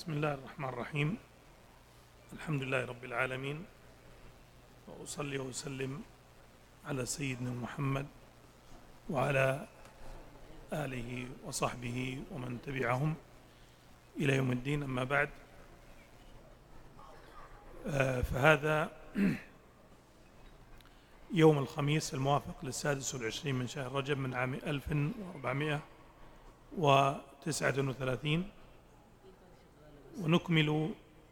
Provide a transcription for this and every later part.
بسم الله الرحمن الرحيم. الحمد لله رب العالمين، وأصلي وأسلم على سيدنا محمد وعلى آله وصحبه ومن تبعهم إلى يوم الدين. أما بعد، فهذا يوم الخميس الموافق ل26 من شهر رجب من عام 1439، ونكمل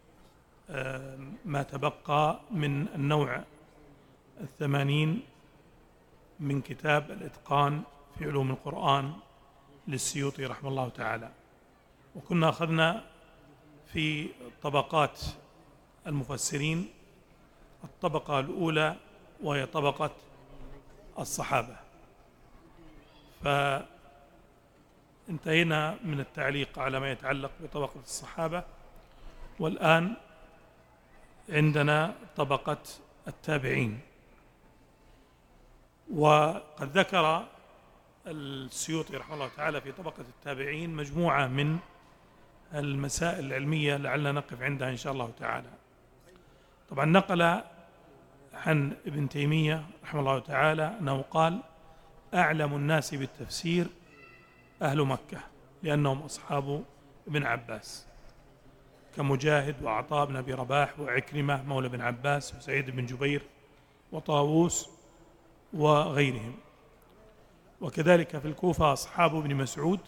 ما تبقى من النوع 80 من كتاب الإتقان في علوم القرآن للسيوطي رحمه الله تعالى. وكنا أخذنا في طبقات المفسرين الطبقة الأولى وهي طبقة الصحابة، فانتهينا من التعليق على ما يتعلق بطبقة الصحابة، والآن عندنا طبقة التابعين. وقد ذكر السيوطي رحمه الله تعالى في طبقة التابعين مجموعة من المسائل العلمية لعلنا نقف عندها إن شاء الله تعالى. طبعا نقل عن ابن تيمية رحمه الله تعالى أنه قال: أعلم الناس بالتفسير أهل مكة، لأنهم أصحاب ابن عباس، كمجاهد وعطاء بن أبي رباح وعكرمة مولى بن عباس وسعيد بن جبير وطاووس وغيرهم. وكذلك في الكوفة أصحاب ابن مسعود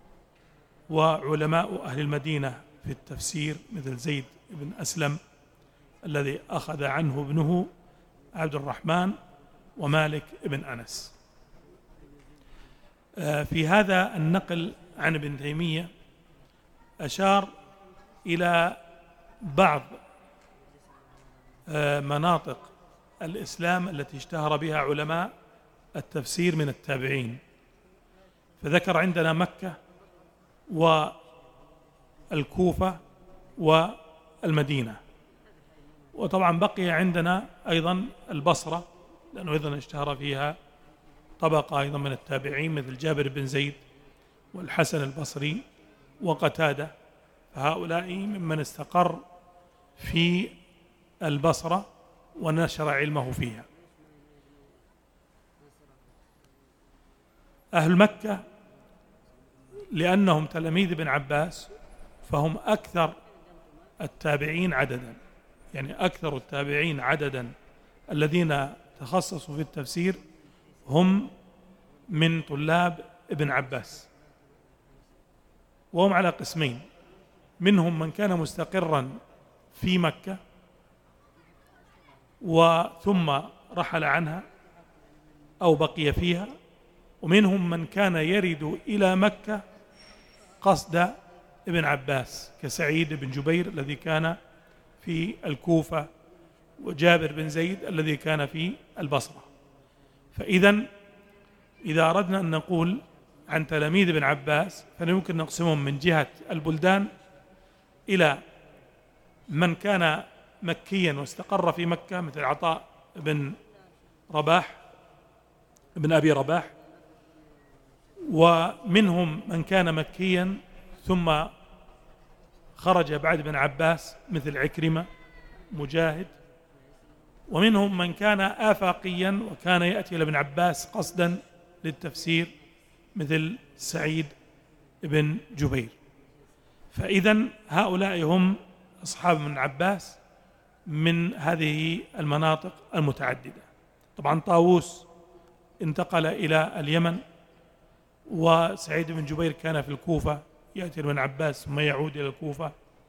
وعلماء أهل المدينة في التفسير مثل زيد بن أسلم الذي أخذ عنه ابنه عبد الرحمن ومالك بن أنس. في هذا النقل عن ابن تيمية أشار إلى بعض مناطق الإسلام التي اشتهر بها علماء التفسير من التابعين، فذكر عندنا مكة والكوفة والمدينة، وطبعا بقي عندنا أيضا البصرة لأنه أيضا اشتهر فيها طبقة أيضا من التابعين مثل جابر بن زيد والحسن البصري وقتادة، فهؤلاء ممن استقر في البصرة ونشر علمه فيها. أهل مكة لأنهم تلاميذ ابن عباس فهم أكثر التابعين عددا، يعني أكثر التابعين عددا الذين تخصصوا في التفسير هم من طلاب ابن عباس، وهم على قسمين: منهم من كان مستقرا في مكة وثم رحل عنها أو بقي فيها، ومنهم من كان يرد إلى مكة قصد ابن عباس كسعيد بن جبير الذي كان في الكوفة وجابر بن زيد الذي كان في البصرة. فإذا إذا أردنا أن نقول عن تلاميذ ابن عباس فيمكن نقسمهم من جهة البلدان إلى من كان مكيا واستقر في مكة مثل عطاء بن رباح ابن أبي رباح، ومنهم من كان مكيا ثم خرج بعد ابن عباس مثل عكرمة مجاهد، ومنهم من كان آفاقيا وكان يأتي إلى ابن عباس قصدا للتفسير مثل سعيد بن جبير. فإذا هؤلاء هم أصحاب ابن عباس من هذه المناطق المتعددة. طبعا طاووس انتقل إلى اليمن، وسعيد بن جبير كان في الكوفة يأتي ابن عباس ثم يعود إلى الكوفة،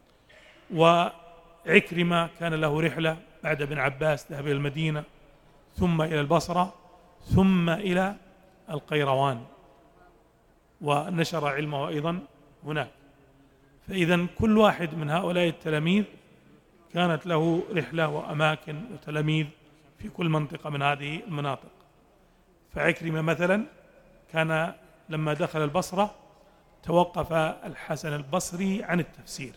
وعكرمة كان له رحلة بعد ابن عباس ذهب إلى المدينة ثم إلى البصرة ثم إلى القيروان ونشر علمه أيضا هناك. فإذا كل واحد من هؤلاء التلاميذ كانت له رحلة وأماكن وتلاميذ في كل منطقة من هذه المناطق. فعكرمة مثلا كان لما دخل البصرة توقف الحسن البصري عن التفسير،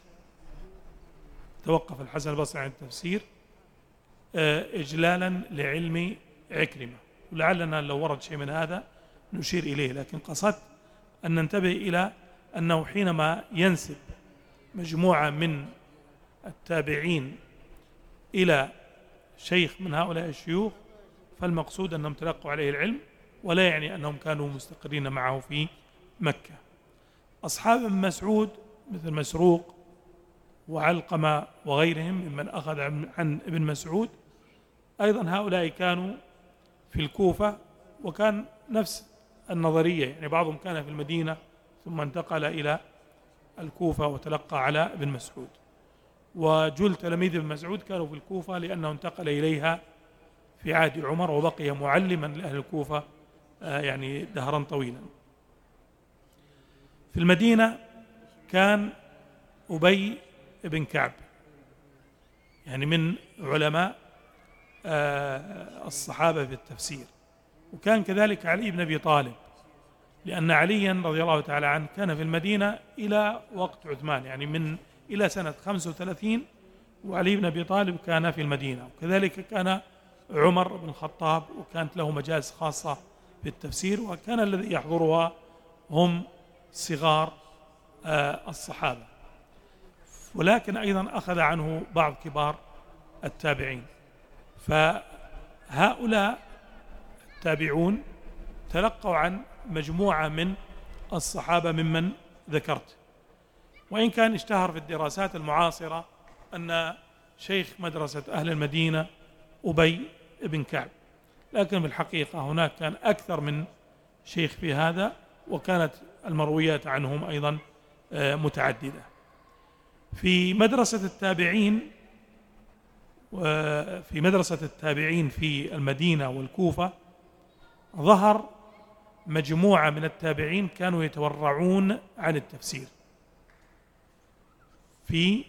توقف الحسن البصري عن التفسير إجلالا لعلم عكرمة، ولعلنا لو ورد شيء من هذا نشير إليه، لكن قصدت أن ننتبه إلى أنه حينما ينسب مجموعة من التابعين إلى شيخ من هؤلاء الشيوخ فالمقصود أنهم تلقوا عليه العلم، ولا يعني أنهم كانوا مستقرين معه في مكة. أصحاب ابن مسعود مثل مسروق وعلقمة وغيرهم ممن أخذ عن ابن مسعود أيضا هؤلاء كانوا في الكوفة، وكان نفس النظرية، يعني بعضهم كان في المدينة ثم انتقل إلى الكوفة وتلقى على ابن مسعود، وجل تلاميذ ابن مسعود كانوا في الكوفة لأنه انتقل إليها في عهد عمر وبقي معلما لأهل الكوفة يعني دهرا طويلا. في المدينة كان أبي بن كعب، يعني من علماء الصحابة في التفسير، وكان كذلك علي بن أبي طالب، لأن عليا رضي الله تعالى عنه كان في المدينة إلى وقت عثمان، يعني إلى سنة 35 وعلي بن أبي طالب كان في المدينة، وكذلك كان عمر بن الخطاب، وكانت له مجالس خاصة في التفسير، وكان الذي يحضرها هم صغار الصحابة، ولكن أيضا أخذ عنه بعض كبار التابعين. فهؤلاء التابعون تلقوا عن مجموعة من الصحابة ممن ذكرت، وإن كان اشتهر في الدراسات المعاصرة أن شيخ مدرسة أهل المدينة أبي بن كعب، لكن في الحقيقة هناك كان أكثر من شيخ في هذا، وكانت المرويات عنهم أيضا متعددة. في مدرسة التابعين في المدينة والكوفة ظهر مجموعة من التابعين كانوا يتورعون عن التفسير في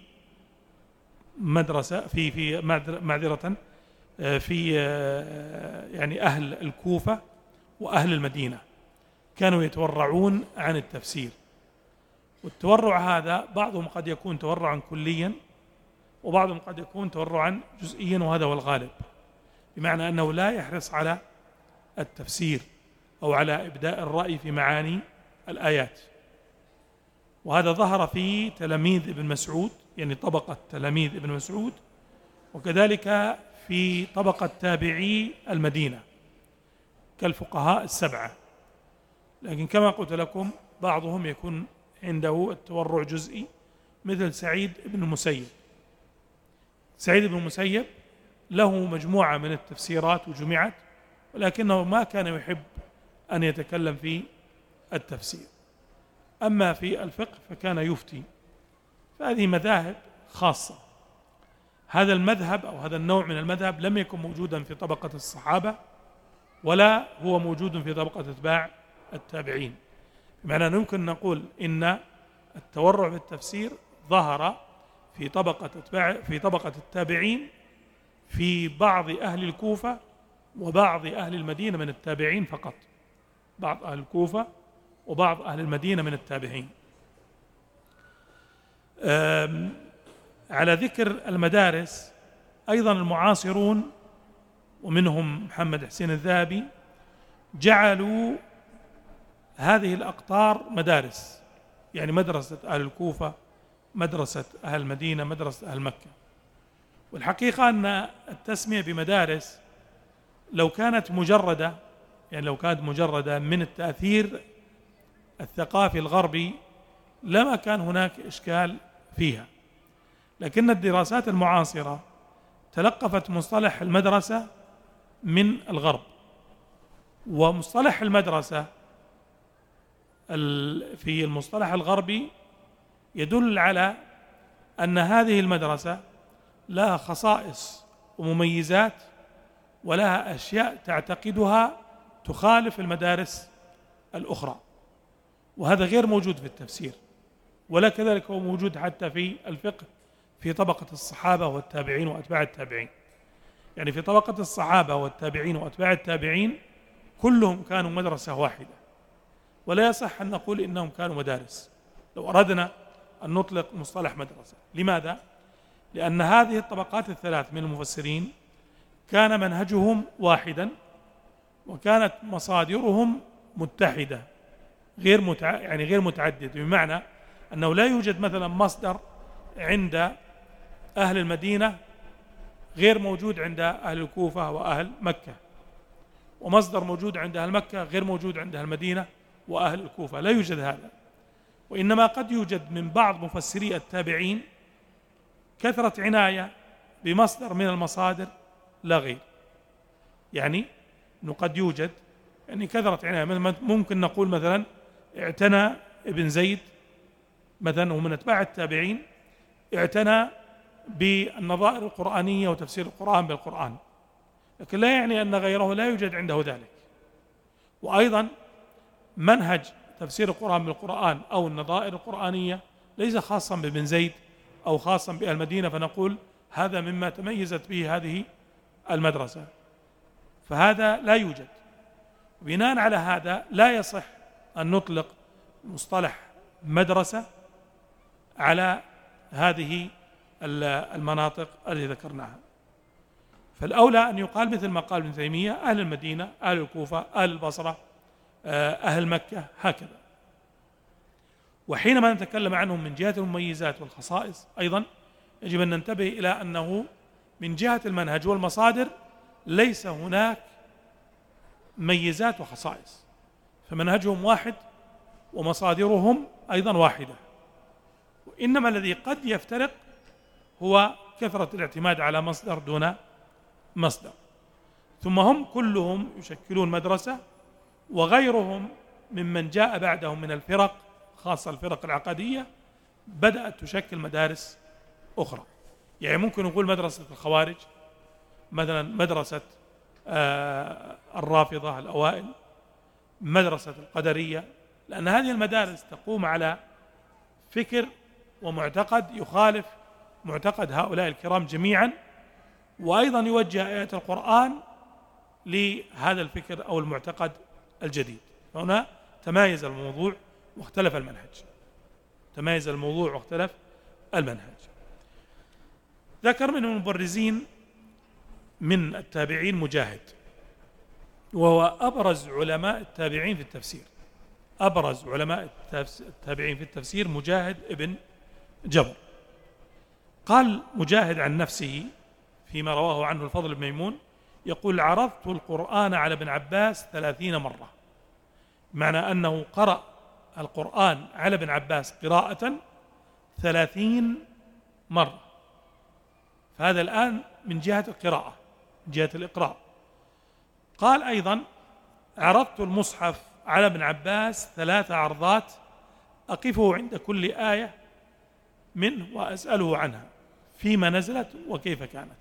مدرسة في معذرة في يعني أهل الكوفة وأهل المدينة كانوا يتورعون عن التفسير، والتورع هذا بعضهم قد يكون تورعا كليا، وبعضهم قد يكون تورعا جزئيا، وهذا هو الغالب، بمعنى أنه لا يحرص على التفسير أو على إبداء الرأي في معاني الآيات. وهذا ظهر في تلاميذ ابن مسعود، يعني طبقة تلاميذ ابن مسعود، وكذلك في طبقة تابعي المدينة كالفقهاء السبعة. لكن كما قلت لكم بعضهم يكون عنده التورع جزئي، مثل سعيد بن المسيب. سعيد بن المسيب له مجموعة من التفسيرات وجمعت، ولكنه ما كان يحب أن يتكلم في التفسير. أما في الفقه فكان يفتي. فهذه مذاهب خاصة. هذا المذهب أو هذا النوع من المذهب لم يكن موجودا في طبقة الصحابة، ولا هو موجود في طبقة أتباع التابعين، بمعنى أنه يمكن نقول إن التورع في التفسير ظهر في طبقة التابعين في بعض أهل الكوفة وبعض أهل المدينة من التابعين فقط، بعض أهل الكوفة وبعض أهل المدينة من التابعين. على ذكر المدارس أيضا المعاصرون ومنهم محمد حسين الذهبي جعلوا هذه الأقطار مدارس، يعني مدرسة أهل الكوفة، مدرسة أهل المدينة، مدرسة أهل مكة. والحقيقة أن التسمية بمدارس لو كانت مجردة، يعني لو كانت مجردة من التأثير الثقافي الغربي لما كان هناك إشكال فيها، لكن الدراسات المعاصرة تلقفت مصطلح المدرسة من الغرب، ومصطلح المدرسة في المصطلح الغربي يدل على أن هذه المدرسة لها خصائص ومميزات ولها أشياء تعتقدها تخالف المدارس الأخرى، وهذا غير موجود في التفسير، ولا كذلك هو موجود حتى في الفقه في طبقة الصحابة والتابعين وأتباع التابعين. يعني في طبقة الصحابة والتابعين وأتباع التابعين كلهم كانوا مدرسة واحدة، ولا يصح أن نقول إنهم كانوا مدارس لو أردنا أن نطلق مصطلح مدرسة. لماذا؟ لأن هذه الطبقات الثلاث من المفسرين كان منهجهم واحدا، وكانت مصادرهم متحدة غير متعددة، بمعنى أنه لا يوجد مثلا مصدر عند أهل المدينة غير موجود عند أهل الكوفة وأهل مكة، ومصدر موجود عند أهل مكة غير موجود عند أهل المدينة وأهل الكوفة، لا يوجد هذا. وإنما قد يوجد من بعض مفسري التابعين كثرة عناية بمصدر من المصادر لا غير، يعني أنه قد يوجد يعني كثرة عناية. ممكن نقول مثلا اعتنى ابن زيد مثلا ومن أتباع التابعين، اعتنى بالنظائر القرآنية وتفسير القرآن بالقرآن، لكن لا يعني أن غيره لا يوجد عنده ذلك. وأيضا منهج تفسير القرآن بالقرآن أو النظائر القرآنية ليس خاصا بابن زيد أو خاصا بالمدينة فنقول هذا مما تميزت به هذه المدرسة، فهذا لا يوجد. بناء على هذا لا يصح أن نطلق مصطلح مدرسة على هذه المناطق التي ذكرناها. فالأولى أن يقال مثل ما قال ابن تيمية أهل المدينة، أهل الكوفة، أهل البصرة، أهل مكة، هكذا. وحينما نتكلم عنهم من جهة المميزات والخصائص أيضا يجب أن ننتبه إلى أنه من جهة المنهج والمصادر ليس هناك ميزات وخصائص، فمنهجهم واحد ومصادرهم أيضا واحدة، وإنما الذي قد يفترق هو كثرة الاعتماد على مصدر دون مصدر. ثم هم كلهم يشكلون مدرسة، وغيرهم ممن جاء بعدهم من الفرق خاصة الفرق العقدية بدأت تشكل مدارس أخرى. يعني ممكن نقول مدرسة الخوارج مثلا، مدرسة الرافضة الأوائل، مدرسة القدرية، لأن هذه المدارس تقوم على فكر ومعتقد يخالف معتقد هؤلاء الكرام جميعا، وأيضا يوجه آيات القرآن لهذا الفكر أو المعتقد الجديد. فهنا تمايز الموضوع واختلف المنهج، تمايز الموضوع واختلف المنهج. ذكر من المبرزين من التابعين مجاهد، وهو أبرز علماء التابعين في التفسير. أبرز علماء التابعين في التفسير مجاهد ابن جبر. قال مجاهد عن نفسه فيما رواه عنه الفضل بن ميمون، يقول: عرضت القرآن على ابن عباس 30 مرة، معنى أنه قرأ القرآن على ابن عباس قراءة 30 مرة. فهذا الآن من جهة القراءة، من جهة الإقراء. قال أيضا: عرضت المصحف على ابن عباس 3 عرضات، أقفه عند كل آية منه وأسأله عنها فيما نزلت وكيف كانت.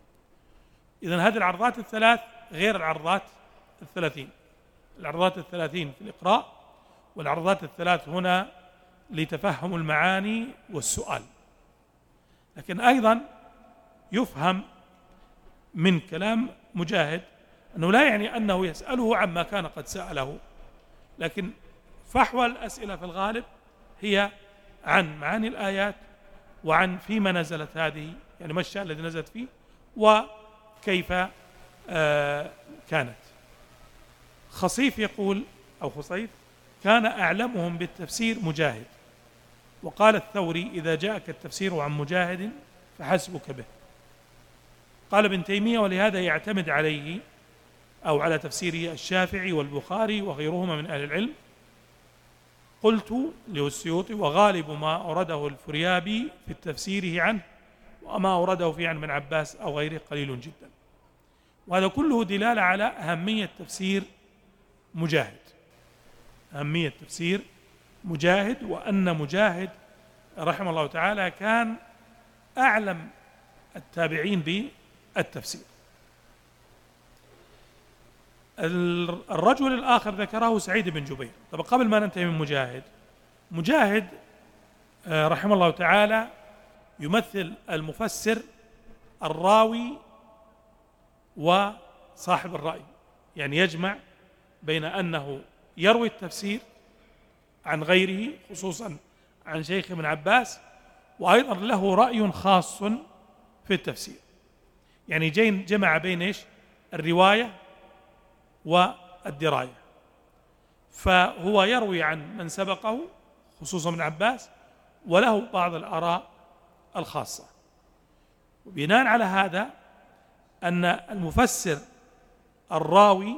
إذن هذه العرضات الثلاث غير العرضات 30. العرضات 30 في الإقراء، والعرضات الثلاث هنا لتفهم المعاني والسؤال. لكن أيضا يفهم من كلام مجاهد أنه لا يعني أنه يسأله عما كان قد سأله، لكن فحوى الأسئلة في الغالب هي عن معاني الآيات وعن فيما نزلت هذه، يعني ما الشأن الذي نزلت فيه وكيف كانت. خصيف يقول أو خصيف: كان أعلمهم بالتفسير مجاهد. وقال الثوري: إذا جاءك التفسير عن مجاهد فحسبك به. قال ابن تيمية: ولهذا يعتمد عليه أو على تفسيره الشافعي والبخاري وغيرهما من أهل العلم. قلت للسيوطي: وغالب ما أورده الفريابي في تفسيره عنه وما أورده فيه عن ابن عباس أو غيره قليل جدا. وهذا كله دلالة على أهمية تفسير مجاهد، أهمية تفسير مجاهد، وأن مجاهد رحمه الله تعالى كان أعلم التابعين بالتفسير. الرجل الآخر ذكره سعيد بن جبير. طب قبل ما ننتهي من مجاهد رحمه الله تعالى يمثل المفسر الراوي وصاحب الرأي، يعني يجمع بين أنه يروي التفسير عن غيره خصوصا عن شيخ ابن عباس، وأيضا له رأي خاص في التفسير. يعني جمع بين إيش؟ الرواية والدراية. فهو يروي عن من سبقه خصوصا ابن عباس، وله بعض الآراء الخاصة. وبناء على هذا أن المفسر الراوي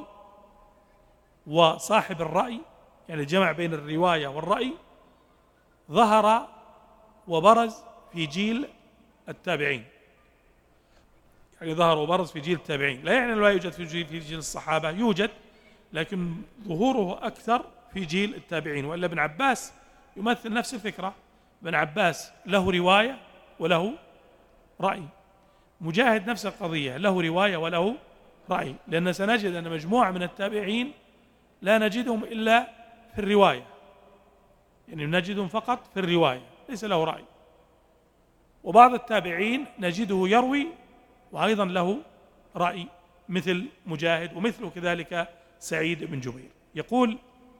وصاحب الرأي، يعني الجمع بين الرواية والرأي، ظهر وبرز في جيل التابعين، يعني ظهر وبرز في جيل التابعين. لا يعني لا يوجد في جيل الصحابة، يوجد، لكن ظهوره أكثر في جيل التابعين. وإلا ابن عباس يمثل نفس الفكرة. ابن عباس له رواية وله رأي. مجاهد نفس القضية، له رواية وله رأي، لأن سنجد أن مجموعة من التابعين لا نجدهم إلا في الرواية، يعني نجدهم فقط في الرواية، ليس له رأي. وبعض التابعين نجده يروي وأيضا له رأي، مثل مجاهد، ومثله كذلك سعيد بن جبير. يقول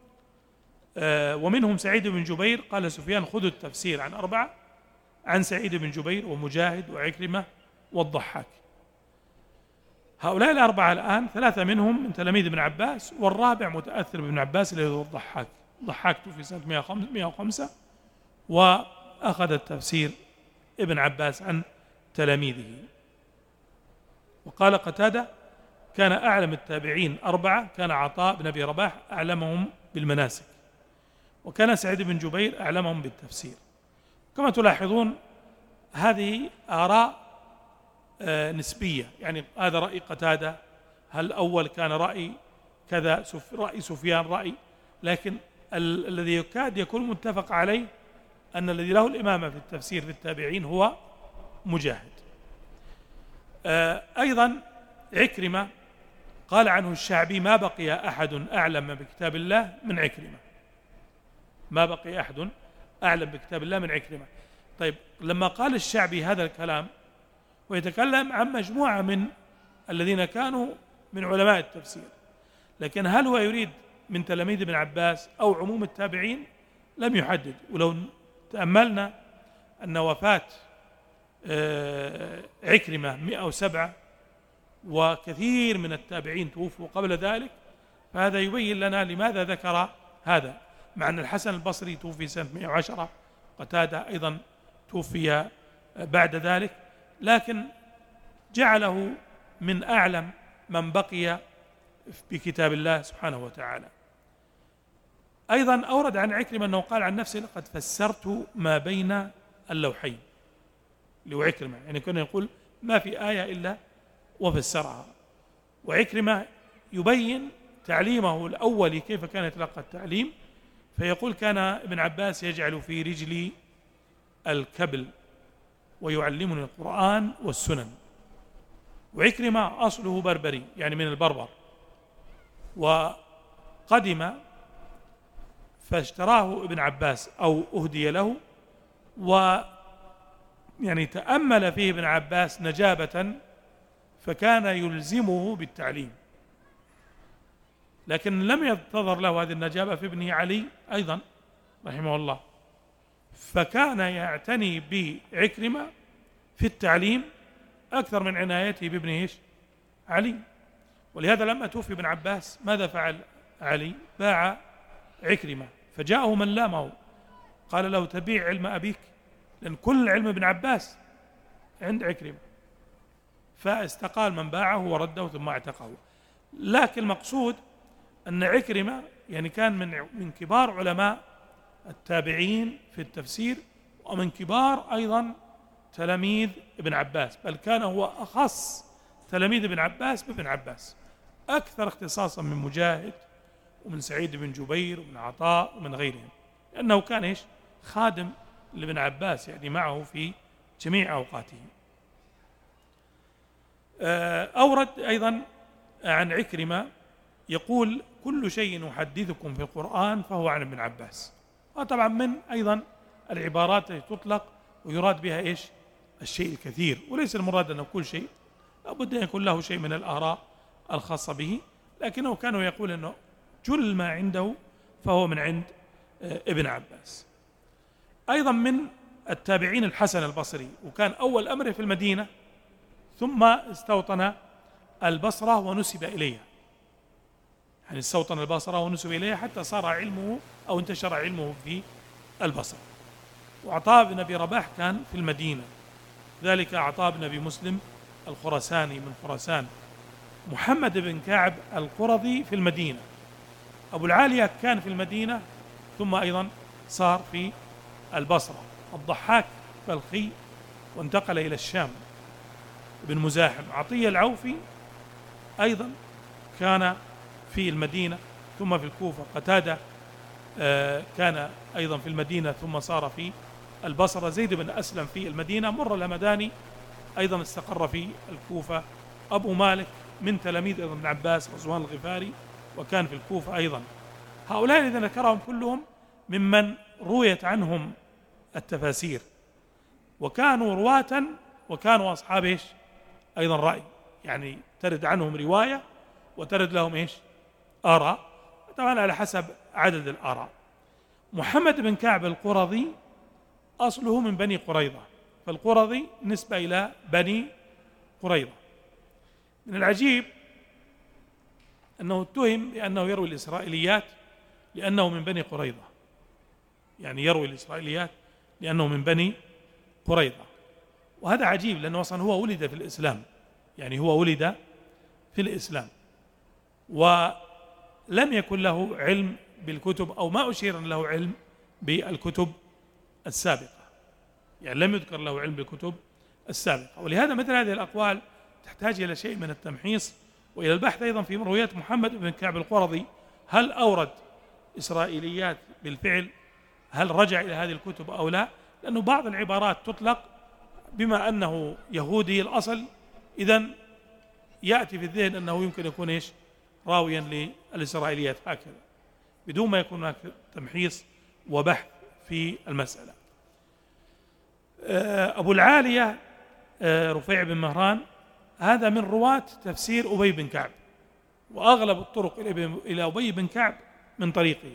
ومنهم سعيد بن جبير. قال سفيان: خذوا التفسير عن 4، عن سعيد بن جبير ومجاهد وعكرمة والضحاك. هؤلاء 4 الآن 3 منهم من تلاميذ ابن عباس، والرابع متأثر بابن عباس اللي هو الضحاك. الضحاك توفي سنة 105 وأخذ التفسير ابن عباس عن تلاميذه. وقال قتادة: كان أعلم التابعين 4، كان عطاء بن أبي رباح أعلمهم بالمناسك، وكان سعيد بن جبير أعلمهم بالتفسير. كما تلاحظون هذه آراء نسبية، يعني هذا رأي قتادة، هل الأول كان رأي كذا، رأي سفيان رأي، لكن الذي يكاد يكون متفق عليه أن الذي له الإمامة في التفسير في التابعين هو مجاهد. أيضا عكرمة قال عنه الشعبي: ما بقي أحد أعلم بكتاب الله من عكرمة. ما بقي أحد أعلم بكتاب الله من عكرمة. طيب، لما قال الشعبي هذا الكلام ويتكلم عن مجموعة من الذين كانوا من علماء التفسير، لكن هل هو يريد من تلاميذ ابن عباس أو عموم التابعين؟ لم يحدد. ولو تأملنا أن وفاة عكرمة 107 وكثير من التابعين توفوا قبل ذلك، فهذا يبين لنا لماذا ذكر هذا، مع أن الحسن البصري توفي سنة 110، قتادة أيضا توفي بعد ذلك، لكن جعله من أعلم من بقي بكتاب الله سبحانه وتعالى. أيضا أورد عن عكرمة أنه قال عن نفسه: لقد فسرت ما بين اللوحين. لعكرمة يعني كنا يقول ما في آية إلا وفسرها. وعكرمة يبين تعليمه الأول كيف كان يتلقى التعليم، فيقول: كان ابن عباس يجعل في رجلي الكبل ويعلمني القرآن والسنن. وعكرمة أصله بربري، يعني من البربر، وقدم فاشتراه ابن عباس أو أهدي له، ويعني تأمل فيه ابن عباس نجابة، فكان يلزمه بالتعليم، لكن لم ينتظر له هذه النجابة في ابنه علي أيضا رحمه الله، فكان يعتني بعكرمة في التعليم أكثر من عنايته بابنه علي. ولهذا لما توفي ابن عباس ماذا فعل علي؟ باع عكرمة، فجاءه من لامه قال له: تبيع علم أبيك؟ لأن كل علم ابن عباس عند عكرمة. فاستقال من باعه ورده ثم اعتقه. لكن المقصود أن عكرمة يعني كان من كبار علماء التابعين في التفسير، ومن كبار أيضا تلاميذ ابن عباس، بل كان هو أخص تلاميذ ابن عباس بابن عباس، أكثر اختصاصا من مجاهد ومن سعيد بن جبير ومن عطاء ومن غيرهم، لأنه كان خادم لابن عباس، يعني معه في جميع أوقاته. أورد أيضا عن عكرمة يقول: كل شيء أحدثكم في القرآن فهو عن ابن عباس. وطبعا من أيضا العبارات التي تطلق ويراد بها الشيء الكثير، وليس المراد أنه كل شيء، لابد أن يكون له شيء من الآراء الخاصة به، لكنه كان يقول أنه جل ما عنده فهو من عند ابن عباس. أيضا من التابعين الحسن البصري، وكان أول أمره في المدينة، ثم استوطن البصرة ونسب إليها، يعني استوطن البصرة ونسب إليها حتى صار علمه أو انتشر علمه في البصرة. وعطاء بن أبي رباح كان في المدينة، ذلك عطاء بن أبي مسلم الخراساني من خراسان، محمد بن كعب القرظي في المدينة، أبو العالية كان في المدينة ثم أيضا صار في البصرة، الضحاك بلخي وانتقل إلى الشام، ابن مزاحم، عطية العوفي أيضا كان في المدينة ثم في الكوفة، قتادة كان أيضا في المدينة ثم صار في البصرة، زيد بن أسلم في المدينة، مر الهمداني أيضا استقر في الكوفة، أبو مالك من تلاميذ أيضا ابن عباس غزوان الغفاري وكان في الكوفة أيضا. هؤلاء الذين ذكرهم كلهم ممن رويت عنهم التفاسير، وكانوا رواة وكانوا أصحاب إيش أيضا رأي، يعني ترد عنهم رواية وترد لهم إيش آراء، طبعا على حسب عدد الآراء. محمد بن كعب القرظي أصله من بني قريظة، فالقرظي نسبة إلى بني قريظة. من العجيب أنه اتهم بأنه يروي الإسرائيليات لأنه من بني قريظة، يعني يروي الإسرائيليات لأنه من بني قريظة، وهذا عجيب لأنه أصلا هو ولد في الإسلام، يعني هو ولد في الإسلام ولم يكن له علم بالكتب أو ما أشير له علم بالكتب السابقة، يعني لم يذكر له علم بالكتب السابقة، ولهذا مثل هذه الأقوال تحتاج إلى شيء من التمحيص وإلى البحث أيضا في مرويات محمد بن كعب القرظي، هل أورد إسرائيليات بالفعل، هل رجع إلى هذه الكتب أو لا، لأنه بعض العبارات تطلق بما أنه يهودي الأصل إذن يأتي في الذهن أنه يمكن يكون إيش راويا للإسرائيليات هكذا بدون ما يكون هناك تمحيص وبحث في المسألة. أبو العالية رفيع بن مهران هذا من رواة تفسير أبي بن كعب، وأغلب الطرق إلى أبي بن كعب من طريقه،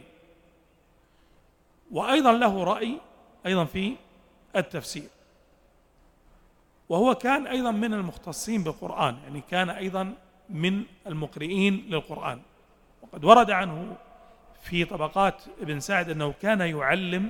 وأيضا له رأي أيضا في التفسير، وهو كان أيضا من المختصين بالقرآن، يعني كان أيضا من المقرئين للقرآن، وقد ورد عنه في طبقات ابن سعد أنه كان يعلم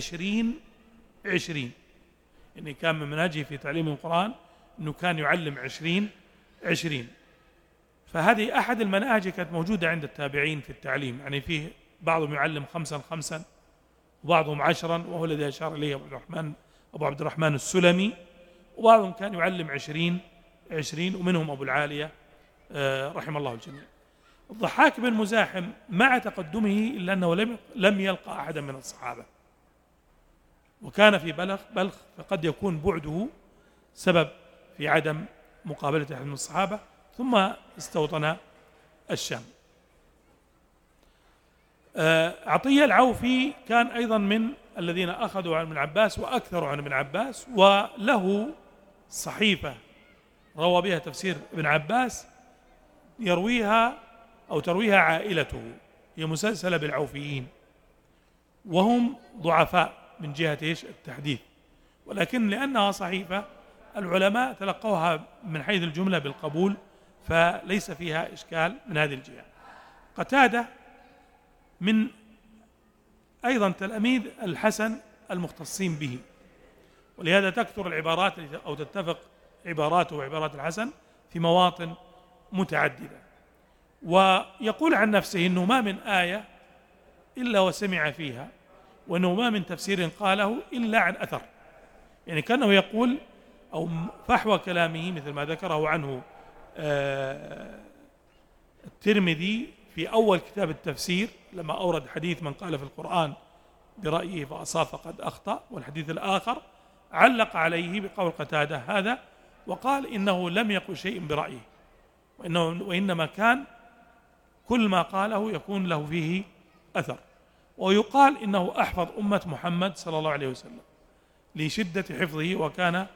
20، يعني كان من منهجه في تعليم القرآن أنه كان يعلم 20، فهذه أحد المناهج كانت موجودة عند التابعين في التعليم، يعني فيه بعضهم يعلم 5 وبعضهم 10، وهو الذي أشار إليه أبو عبد الرحمن السلمي، وبعضهم كان يعلم 20 ومنهم أبو العالية رحم الله الجميع. الضحاك بن مزاحم مع تقدمه إلا أنه لم يلقى أحدا من الصحابة، وكان في بلخ، فقد يكون بعده سبب في عدم مقابلة أحد من الصحابة، ثم استوطن الشام. عطية العوفي كان أيضا من الذين أخذوا عن ابن عباس وأكثروا عن ابن عباس، وله صحيفة روى بها تفسير ابن عباس يرويها أو ترويها عائلته، هي مسلسلة بالعوفيين، وهم ضعفاء من جهة التحديث، ولكن لأنها صحيفة العلماء تلقوها من حيث الجملة بالقبول، فليس فيها إشكال من هذه الجهة. قتادة من أيضا تلاميذ الحسن المختصين به، ولهذا تكثر العبارات أو تتفق عباراته وعبارات الحسن في مواطن متعددة، ويقول عن نفسه أنه ما من آية إلا وسمع فيها، وأنه ما من تفسير قاله إلا عن أثر، يعني كأنه يقول أو فحوى كلامه مثل ما ذكره عنه الترمذي في أول كتاب التفسير لما أورد حديث من قال في القرآن برأيه فأصاب فقد أخطأ، والحديث الآخر علق عليه بقول قتادة هذا وقال إنه لم يقل شيء برأيه، وإنما كان كل ما قاله يكون له فيه أثر، ويقال إنه أحفظ أمة محمد صلى الله عليه وسلم لشدة حفظه، وكان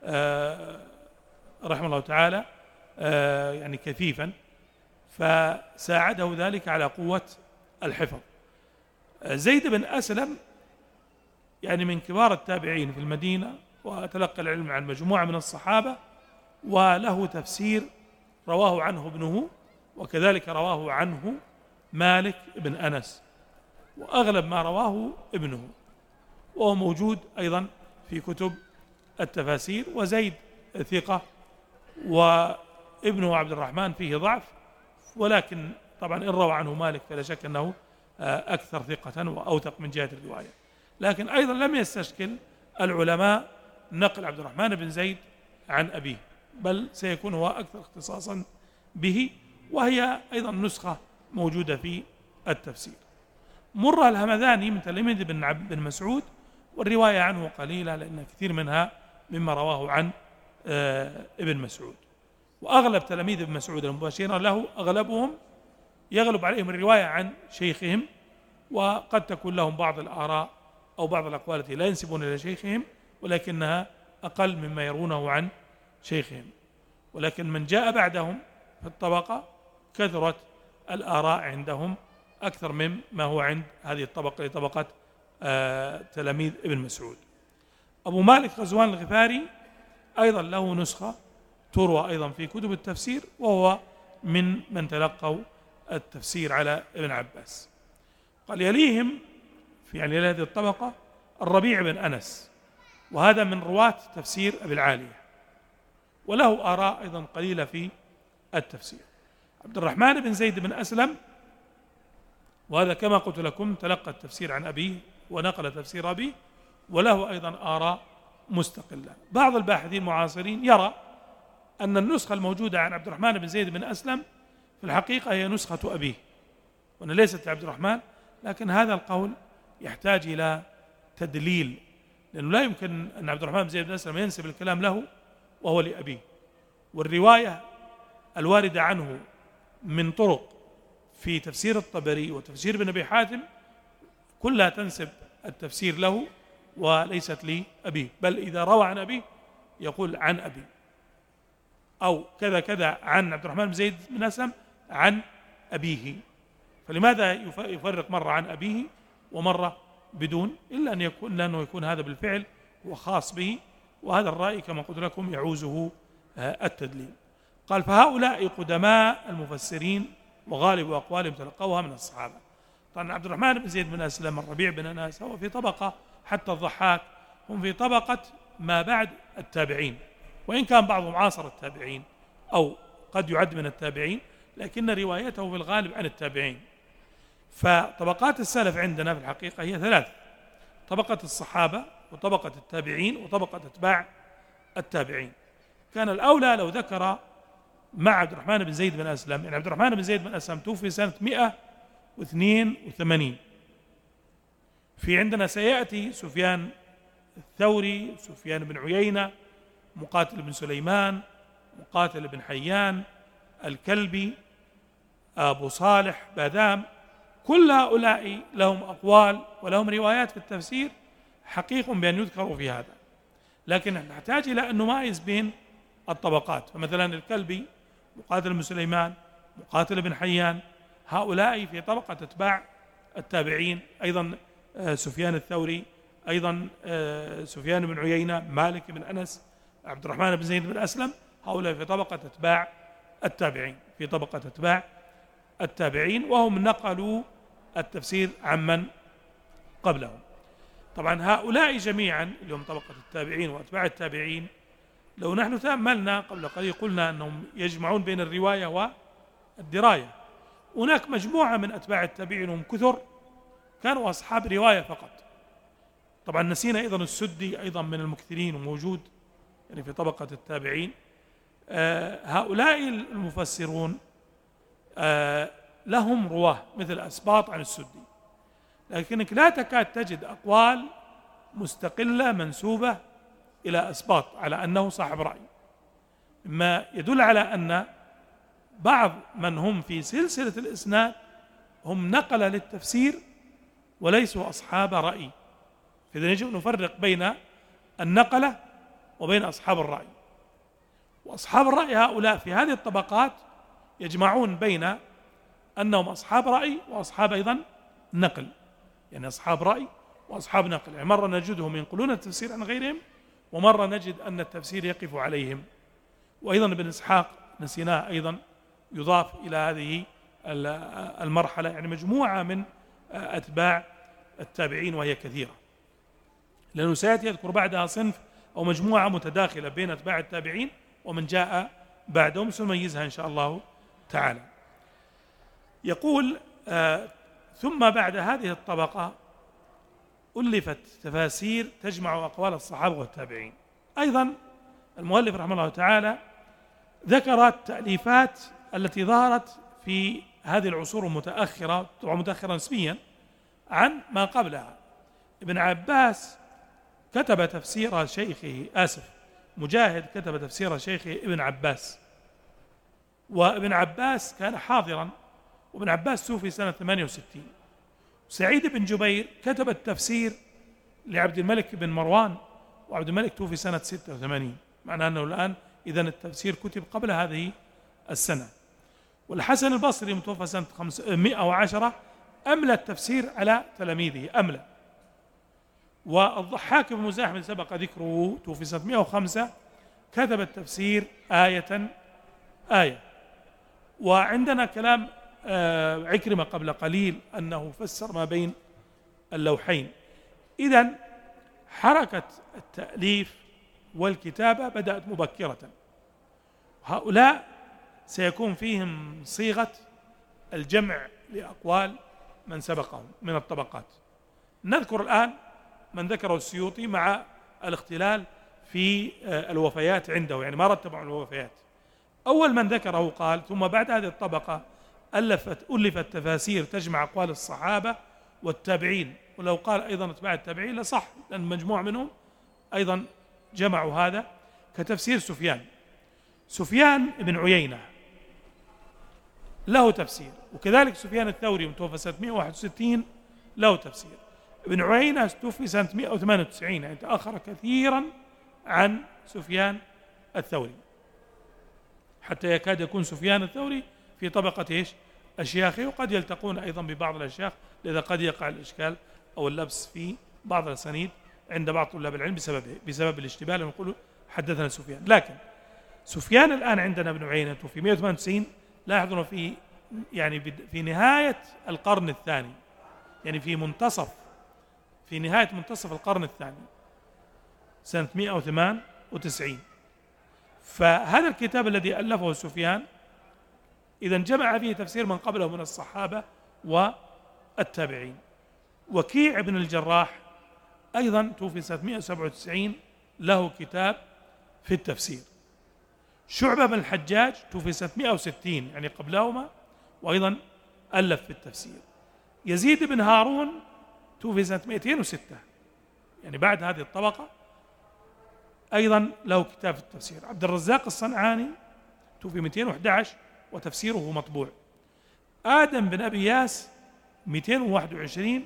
رحمه الله تعالى يعني كثيفا، فساعده ذلك على قوة الحفظ. زيد بن أسلم يعني من كبار التابعين في المدينة، وتلقى العلم عن مجموعة من الصحابة، وله تفسير رواه عنه ابنه، وكذلك رواه عنه مالك بن أنس، وأغلب ما رواه ابنه، وهو موجود أيضا في كتب التفاسير، وزيد ثقة وابنه عبد الرحمن فيه ضعف، ولكن طبعا إن روى عنه مالك فلا شك أنه أكثر ثقة وأوثق من جهة الرواية. لكن أيضا لم يستشكل العلماء نقل عبد الرحمن بن زيد عن أبيه، بل سيكون هو أكثر اختصاصا به، وهي أيضا نسخة موجودة في التفسير. مر الهمذاني من تلاميذ بن مسعود، والرواية عنه قليلة لأن كثير منها مما رواه عن ابن مسعود، وأغلب تلاميذ ابن مسعود المباشرين له أغلبهم يغلب عليهم الرواية عن شيخهم، وقد تكون لهم بعض الآراء أو بعض الأقوال التي لا ينسبون إلى شيخهم ولكنها أقل مما يرونه عن شيخهم. ولكن من جاء بعدهم في الطبقة كثرت الآراء عندهم أكثر مما هو عند هذه الطبقة لطبقة تلاميذ ابن مسعود. أبو مالك غزوان الغفاري أيضا له نسخة تروى أيضا في كتب التفسير، وهو من تلقوا التفسير على ابن عباس. قال يليهم في هذه الطبقة الربيع بن أنس، وهذا من رواة تفسير أبي العالية، وله آراء أيضا قليلة في التفسير. عبد الرحمن بن زيد بن أسلم، وهذا كما قلت لكم تلقى التفسير عن أبيه ونقل تفسير أبيه، وله أيضا آراء مستقلة. بعض الباحثين المعاصرين يرى أن النسخة الموجودة عن عبد الرحمن بن زيد بن أسلم في الحقيقة هي نسخة أبيه، وأن ليست لعبد الرحمن، لكن هذا القول يحتاج إلى تدليل، لأنه لا يمكن أن عبد الرحمن بن زيد بن أسلم ينسب الكلام له وهو لأبيه، والرواية الواردة عنه من طرق في تفسير الطبري وتفسير ابن أبي حاتم كلها تنسب التفسير له وليست لأبيه، بل إذا روى عن أبيه يقول عن أبي، أو كذا كذا عن عبد الرحمن بن زيد بن أسلم عن أبيه. فلماذا يفرق مرة عن أبيه ومرة بدون؟ إلا أن يكون لأنه يكون هذا بالفعل هو خاص به، وهذا الرأي كما قلت لكم يعوزه التدليل. قال فهؤلاء قدماء المفسرين وغالب أقوالهم تلقوها من الصحابة. طبعا عبد الرحمن بن زيد بن أسلم، الربيع بن أنس، هو في طبقة، حتى الضحاك هم في طبقة ما بعد التابعين، وإن كان بعضهم عاصر التابعين أو قد يعد من التابعين، لكن روايته في الغالب عن التابعين. فطبقات السلف عندنا في الحقيقة هي ثلاث: طبقة الصحابة، وطبقة التابعين، وطبقة أتباع التابعين. كان الأولى لو ذكر مع عبد الرحمن بن زيد بن أسلم، يعني عبد الرحمن بن زيد بن أسلم توفي سنة 182. في عندنا سيأتي سفيان الثوري، سفيان بن عيينة، مقاتل بن سليمان، مقاتل بن حيان، الكلبي، أبو صالح، باذام، كل هؤلاء لهم أقوال ولهم روايات في التفسير حقيق بأن يذكروا في هذا، لكن نحتاج إلى أن نميز بين الطبقات. فمثلا الكلبي، مقاتل بن سليمان، مقاتل بن حيان، هؤلاء في طبقة أتباع التابعين. أيضا سفيان الثوري، أيضا سفيان بن عيينة، مالك بن أنس، عبد الرحمن بن زيد بن أسلم، هؤلاء في طبقة أتباع التابعين، في طبقة أتباع التابعين، وهم نقلوا التفسير عمن قبلهم. طبعا هؤلاء جميعا اليوم طبقة التابعين وأتباع التابعين، لو نحن تأملنا قبل قليل قلنا أنهم يجمعون بين الرواية والدراية. هناك مجموعة من أتباع التابعين هم كثر كانوا أصحاب رواية فقط. طبعا نسينا أيضا السدي أيضا من المكثرين وموجود يعني في طبقة التابعين. هؤلاء المفسرون لهم رواه مثل أسباط عن السدي، لكنك لا تكاد تجد أقوال مستقلة منسوبة إلى أسباط على أنه صاحب رأي، ما يدل على أن بعض من هم في سلسلة الإسناد هم نقل للتفسير وليسوا أصحاب رأي. فإذا يجب نفرق بين النقلة وبين أصحاب الرأي. وأصحاب الرأي هؤلاء في هذه الطبقات يجمعون بين أنهم أصحاب رأي وأصحاب أيضا نقل، يعني أصحاب رأي وأصحاب نقل. يعني مرة نجدهم ينقلون التفسير عن غيرهم، ومرة نجد أن التفسير يقف عليهم. وأيضا ابن إسحاق نسيناه أيضا يضاف إلى هذه المرحلة، يعني مجموعة من أتباع التابعين وهي كثيرة، لأنه سيأتي يذكر بعدها صنف أو مجموعة متداخلة بين أتباع التابعين ومن جاء بعدهم، سنميزها إن شاء الله تعالى. يقول ثم بعد هذه الطبقة ألفت تفاسير تجمع أقوال الصحابة والتابعين. أيضا المؤلف رحمه الله تعالى ذكر التأليفات التي ظهرت في هذه العصور المتأخرة، طبعا متأخرة نسبيا عن ما قبلها. ابن عباس كتب تفسير شيخه، مجاهد كتب تفسير شيخه ابن عباس، وابن عباس كان حاضرا، وابن عباس توفي سنة 68. سعيد بن جبير كتب التفسير لعبد الملك بن مروان، وعبد الملك توفي سنة 86، معنى أنه الآن إذن التفسير كتب قبل هذه السنة. والحسن البصري متوفى سنة 110 أملى التفسير على تلاميذه أملى. والضحاك بن مزاحم سبق ذكره توفي سنة 105، كتب التفسير آية آية. وعندنا كلام عكرمة قبل قليل أنه فسر ما بين اللوحين. إذن حركة التأليف والكتابة بدأت مبكرة. هؤلاء سيكون فيهم صيغة الجمع لأقوال من سبقهم من الطبقات. نذكر الآن من ذكره السيوطي مع الاختلال في الوفيات عنده، يعني ما رتب عن الوفيات. أول من ذكره قال ثم بعد هذه الطبقة ألفت تفاسير تجمع أقوال الصحابة والتابعين، ولو قال أيضا اتباع التابعين لصح، لأن مجموعة منهم أيضا جمعوا هذا، كتفسير سفيان بن عيينة له تفسير، وكذلك سفيان الثوري متوفى سنة 161 له تفسير. ابن عيينة توفي سنة 198، يعني تأخر كثيرا عن سفيان الثوري، حتى يكاد يكون سفيان الثوري في طبقة إيش؟ أشياخه، وقد يلتقون أيضا ببعض الأشياخ، لذا قد يقع الإشكال أو اللبس في بعض الأسانيد عند بعض طلاب العلم بسبب الاشتباه، لما يقولوا حدثنا سفيان. لكن سفيان الآن عندنا ابن عيينة في 198، لاحظوا في نهاية القرن الثاني، يعني في نهاية منتصف القرن الثاني سنة 198. فهذا الكتاب الذي ألفه سفيان إذا جمع فيه تفسير من قبله من الصحابة والتابعين. وكيع بن الجراح أيضا توفي سنة 197 له كتاب في التفسير. شعبة بن الحجاج توفي سنة 160 يعني قبلهما، وأيضا ألف في التفسير. يزيد بن هارون توفي سنة 206 يعني بعد هذه الطبقة، أيضا له كتاب في التفسير. عبد الرزاق الصنعاني توفي 211 وتفسيره مطبوع. آدم بن أبي ياس 221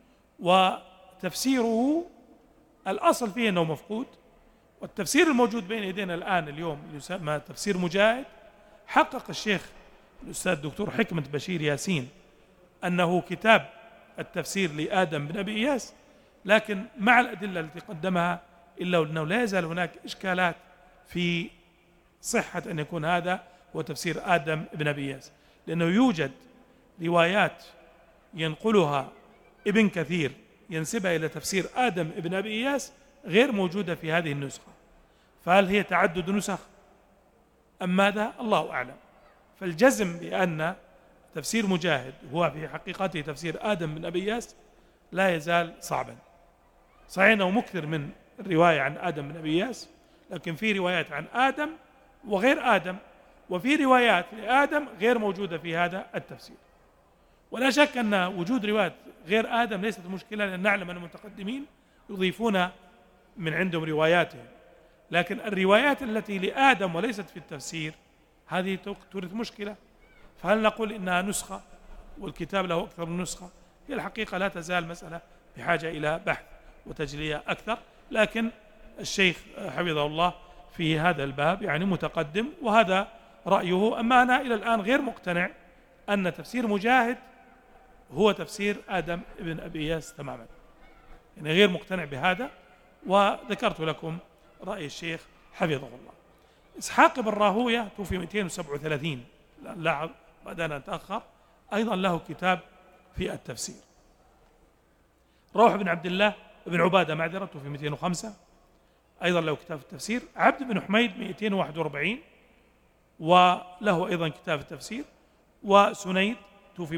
وتفسيره الأصل فيه أنه مفقود، والتفسير الموجود بين يدينا الآن اليوم يسمى تفسير مجاهد. حقق الشيخ الأستاذ الدكتور حكمة بشير ياسين أنه كتاب التفسير لآدم بن أبي إياس، لكن مع الأدلة التي قدمها إلا أنه لا يزال هناك إشكالات في صحة أن يكون هذا هو تفسير آدم بن أبي إياس، لأنه يوجد روايات ينقلها ابن كثير ينسبها إلى تفسير آدم بن أبي إياس غير موجودة في هذه النسخة. فهل هي تعدد نسخ أم ماذا؟ الله أعلم. فالجزم بأن تفسير مجاهد هو في حقيقته تفسير آدم بن أبي إياس لا يزال صعبا. صحيح أنه مكثر من الرواية عن آدم بن أبي إياس، لكن في روايات عن آدم وغير آدم، وفي روايات لآدم غير موجودة في هذا التفسير. ولا شك أن وجود روايات غير آدم ليست مشكلة، لأن نعلم أن المتقدمين يضيفون من عندهم رواياتهم، لكن الروايات التي لآدم وليست في التفسير هذه تورث مشكلة. فهل نقول إنها نسخة والكتاب له أكثر من نسخة؟ هي الحقيقة لا تزال مسألة بحاجة إلى بحث وتجلية أكثر، لكن الشيخ حفظه الله في هذا الباب يعني متقدم، وهذا رأيه. أما أنا إلى الآن غير مقتنع أن تفسير مجاهد هو تفسير آدم بن أبي إياس تماما، يعني غير مقتنع بهذا، وذكرت لكم رأي الشيخ حفظه الله. إسحاق بن راهوية توفي 237 لاحظ بدأنا نتأخر، أيضا له كتاب في التفسير. روح بن عبد الله بن عبادة توفي 205، أيضا له كتاب في التفسير. عبد بن حميد 241 وله أيضا كتاب في التفسير. وسنيد توفي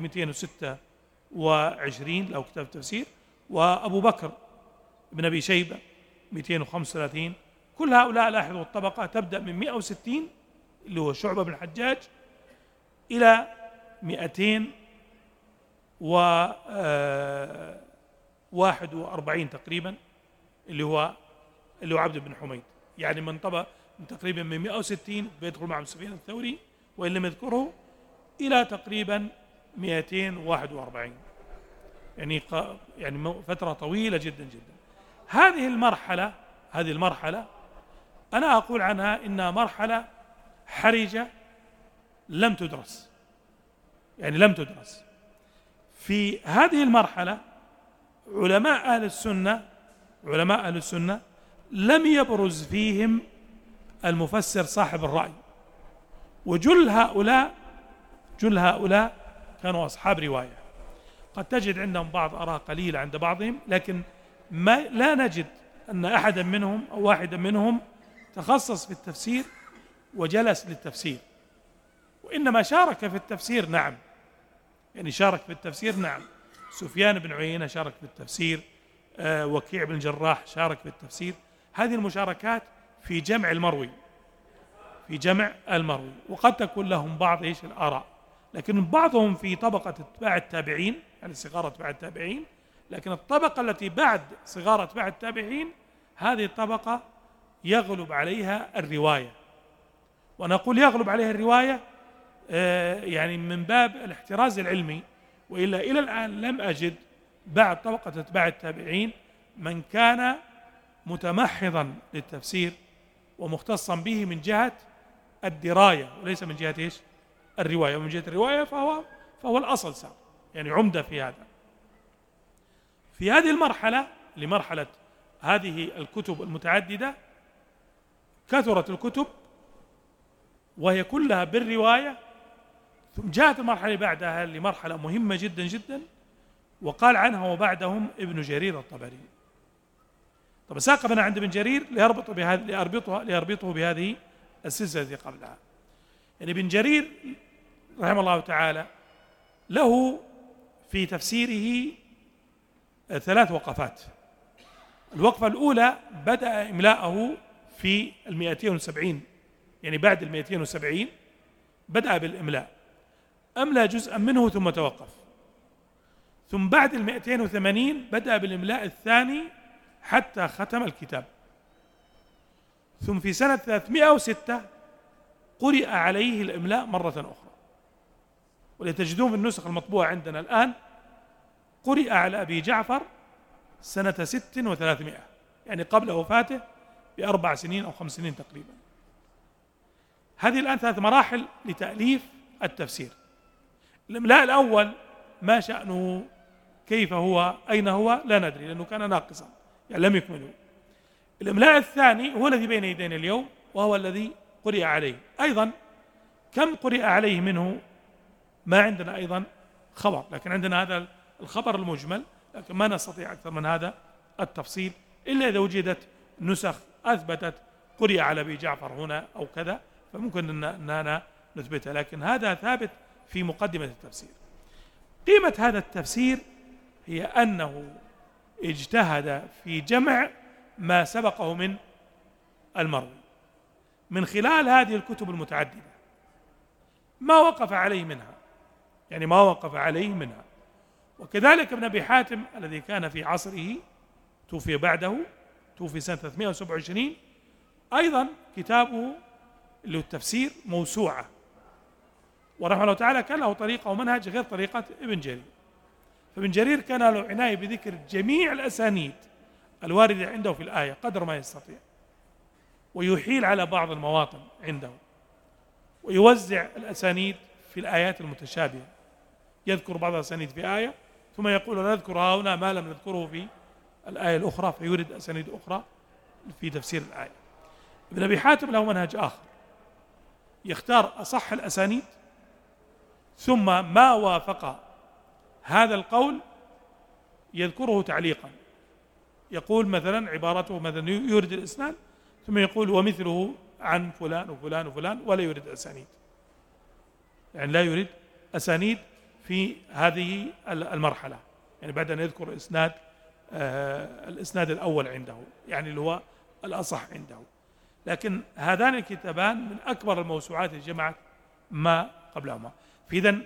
226 له كتاب في التفسير. وأبو بكر بن أبي شيبة 235. كل هؤلاء لاحظوا الطبقة تبدأ من 160 اللي هو شعبة بن الحجاج إلى 241 تقريبا اللي هو عبد بن حميد. يعني من تقريبا من 160 بيدخل معهم سفيان الثوري وإن لم يذكره إلى تقريبا 241، يعني فترة طويلة جدا جدا. هذه المرحلة أنا أقول عنها إنها مرحلة حرجة لم تدرس، يعني لم تدرس. في هذه المرحلة علماء أهل السنة لم يبرز فيهم المفسر صاحب الرأي، وجل هؤلاء كانوا أصحاب رواية. قد تجد عندهم بعض آراء قليلة عند بعضهم، لكن لا نجد أن أحدا منهم أو واحدا منهم تخصص في التفسير وجلس للتفسير، وإنما شارك في التفسير. نعم، يعني شارك في التفسير. نعم، سفيان بن عيينة شارك في التفسير، وكيع بن الجراح شارك في التفسير. هذه المشاركات في جمع المروي، وقد تكون لهم بعض الآراء، لكن بعضهم في طبقة اتباع التابعين، يعني صغار اتباع التابعين. لكن الطبقة التي بعد صغار اتباع التابعين هذه الطبقة يغلب عليها الرواية. ونقول يغلب عليها الرواية يعني من باب الاحتراز العلمي، وإلا إلى الآن لم أجد بعد طبقة اتباع التابعين من كان متمحضا للتفسير ومختصا به من جهة الدراية وليس من جهة الرواية. ومن جهة الرواية فهو الأصل صار، يعني عمدة في هذا. في هذه المرحلة، لمرحلة هذه الكتب المتعددة، كثرت الكتب وهي كلها بالرواية. ثم جاءت المرحلة بعدها لمرحلة مهمة جدا جدا، وقال عنها وبعدهم ابن جرير الطبري. طب ساق من عند ابن جرير ليربطه بهذه السلسلة التي قبلها. يعني ابن جرير رحمه الله تعالى له في تفسيره 3 وقفات. الوقفة الأولى بدأ إملاءه في 270، يعني بعد 270 بدأ بالإملاء، أملى جزءا منه ثم توقف. ثم بعد 280 بدأ بالإملاء الثاني حتى ختم الكتاب. ثم في سنة 306 قرئ عليه الإملاء مرة أخرى، ولتجدون في النسخ المطبوعة عندنا الآن قرئ على أبي جعفر سنة 6 و300، يعني قبل وفاته ب4 سنين أو 5 سنين تقريبا. هذه الآن 3 مراحل لتأليف التفسير. الإملاء الأول ما شأنه، كيف هو، أين هو، لا ندري لأنه كان ناقصا، يعني لم يكمله. الإملاء الثاني هو الذي بين يدينا اليوم، وهو الذي قرئ عليه أيضا. كم قرئ عليه منه ما عندنا أيضا خبر، لكن عندنا هذا الخبر المجمل، لكن ما نستطيع أكثر من هذا التفصيل إلا إذا وجدت نسخ أثبتت قرئ على أبي جعفر هنا أو كذا، فممكن أننا نثبتها، لكن هذا ثابت في مقدمة التفسير. قيمة هذا التفسير هي أنه اجتهد في جمع ما سبقه من المروي من خلال هذه الكتب المتعددة، ما وقف عليه منها. وكذلك ابن أبي حاتم الذي كان في عصره، توفي بعده، توفي سنة 327، أيضا كتابه اللي هو التفسير موسوعة، ورحمه الله تعالى كان له طريقة ومنهج غير طريقة ابن جرير. فابن جرير كان له عناية بذكر جميع الأسانيد الواردة عنده في الآية قدر ما يستطيع، ويحيل على بعض المواطن عنده، ويوزع الأسانيد في الآيات المتشابهة، يذكر بعض الأسانيد في آية ثم يقول نذكر هنا ما لم نذكره في الآية الأخرى، فيورد أسانيد أخرى في تفسير الآية. ابن أبي حاتم له منهج آخر، يختار أصح الأسانيد ثم ما وافق هذا القول يذكره تعليقا، يقول مثلا عبارته مثلا يورد الإسناد ثم يقول ومثله عن فلان وفلان وفلان، ولا يريد أسانيد، يعني لا يريد أسانيد في هذه المرحلة، يعني بعد أن يذكر الإسناد الأول عنده، يعني اللي هو الأصح عنده. لكن هذان الكتابان من أكبر الموسوعات اللي جمعت ما قبلهما. فإذن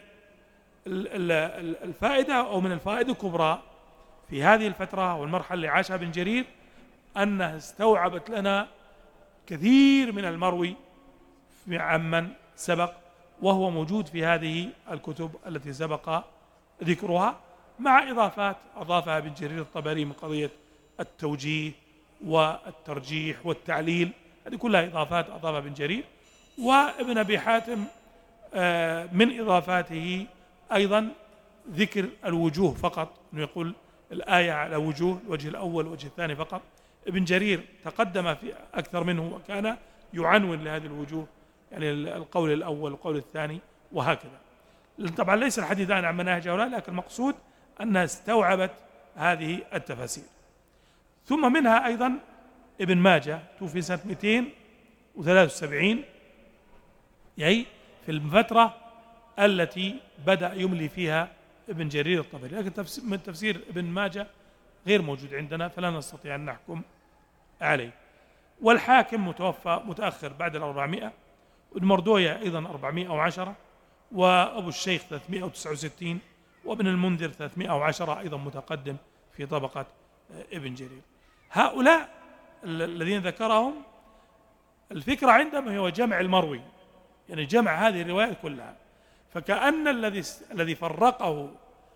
الفائدة أو من الفائدة الكبرى في هذه الفترة والمرحلة اللي عاشها ابن جرير أنها استوعبت لنا كثير من المروي عمن سبق، وهو موجود في هذه الكتب التي سبق ذكرها، مع إضافات أضافها ابن جرير الطبري من قضية التوجيه والترجيح والتعليل، هذه كلها إضافات أضافها ابن جرير. وابن أبي حاتم من إضافاته أيضا ذكر الوجوه فقط، أنه يقول الآية على وجوه، الوجه الأول والوجه الثاني فقط. ابن جرير تقدم في أكثر منه وكان يعنون لهذه الوجوه، يعني القول الأول والقول الثاني وهكذا. طبعا ليس الحديث عن مناهج هؤلاء، لكن المقصود أنها استوعبت هذه التفاسير. ثم منها أيضا ابن ماجه، توفي سنة 273، يعني في الفترة التي بدأ يملي فيها ابن جرير الطبري، لكن من تفسير ابن ماجه غير موجود عندنا، فلا نستطيع أن نحكم عليه. والحاكم متوفى متأخر بعد 400، وابن مردوية أيضا 410، وأبو الشيخ 369، وابن المنذر 310 أيضا متقدم في طبقة ابن جرير. هؤلاء الذين ذكرهم الفكرة عندهم هو جمع المروي، يعني جمع هذه الروايات كلها، فكأن الذي فرقه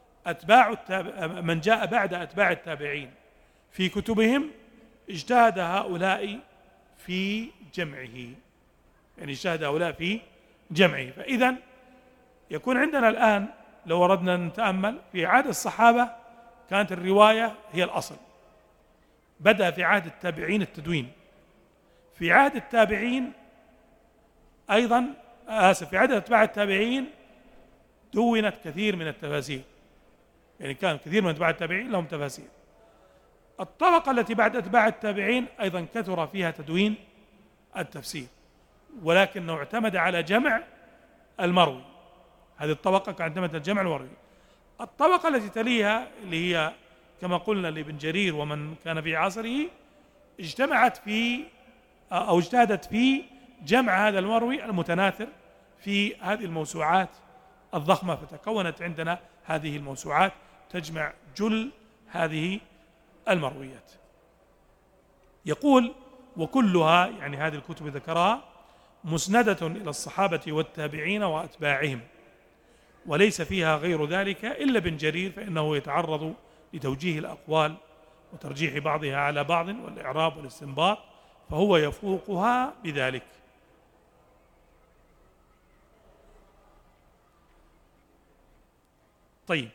من جاء بعد أتباع التابعين في كتبهم اجتهد هؤلاء في جمعه، يعني اجتهد هؤلاء في جمعه. فإذا يكون عندنا الآن لو أردنا أن نتأمل في عهد الصحابة كانت الرواية هي الأصل، بدأ في عهد التابعين التدوين، في عهد التابعين أيضا في عهد أتباع التابعين دونت كثير من التفاسير، يعني كان كثير من أتباع التابعين لهم تفاسير. الطبقة التي بعد أتباع التابعين أيضا كثر فيها تدوين التفسير، ولكنه اعتمد على جمع المروي. هذه الطبقة كانت اعتمدت على جمع المروي. الطبقة التي تليها اللي هي كما قلنا لابن جرير ومن كان في عصره اجتمعت في أو اجتهدت في جمع هذا المروي المتناثر في هذه الموسوعات الضخمة، فتكونت عندنا هذه الموسوعات تجمع جل هذه المرويات. يقول وكلها، يعني هذه الكتب ذكرها، مسندة إلى الصحابة والتابعين وأتباعهم، وليس فيها غير ذلك إلا ابن جرير، فإنه يتعرض لتوجيه الأقوال وترجيح بعضها على بعض والإعراب والاستنباط، فهو يفوقها بذلك. طيب،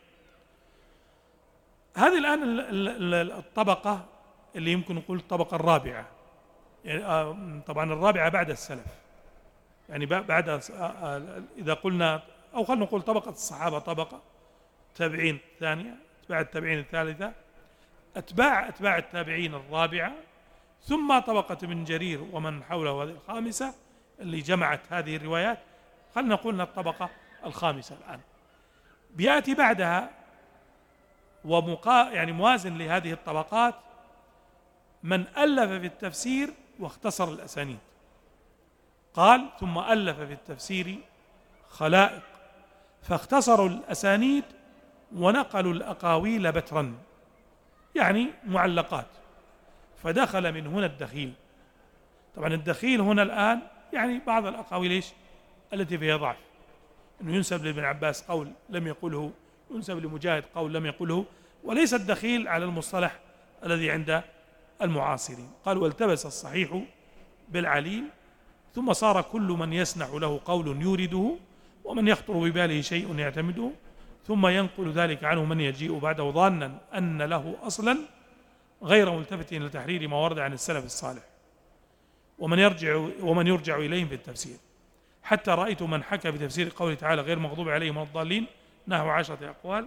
هذه الآن الطبقة اللي يمكن نقول الطبقة الرابعة، يعني طبعا الرابعة بعد السلف، يعني بعد إذا قلنا أو خلينا نقول طبقة الصحابة طبقة، تابعين الثانية، أتباع التابعين الثالثة، أتباع التابعين الرابعة، ثم طبقة ابن جرير ومن حوله هذه الخامسة اللي جمعت هذه الروايات، خلينا نقول الطبقة الخامسة الآن. بيأتي بعدها يعني موازن لهذه الطبقات من ألف في التفسير واختصر الأسانيد. قال ثم ألف في التفسير خلائق فاختصروا الأسانيد ونقلوا الأقاويل بترا، يعني معلقات، فدخل من هنا الدخيل. طبعا الدخيل هنا الآن يعني بعض الأقاويل إيش التي فيها ضعف، أنه ينسب لابن عباس قول لم يقله، ينسب لمجاهد قول لم يقله، وليس الدخيل على المصطلح الذي عند المعاصرين. قال والتبس الصحيح بالعليل، ثم صار كل من يسنع له قول يورده ومن يخطر بباله شيء يعتمده، ثم ينقل ذلك عنه من يجيء بعده ظانا أن له أصلا غير ملتفت لتحرير ما ورد عن السلف الصالح ومن يرجع إليهم في التفسير، حتى رأيت من حكى بتفسير قوله تعالى غير مغضوب عليهم ولا الضالين نحو 10 أقوال،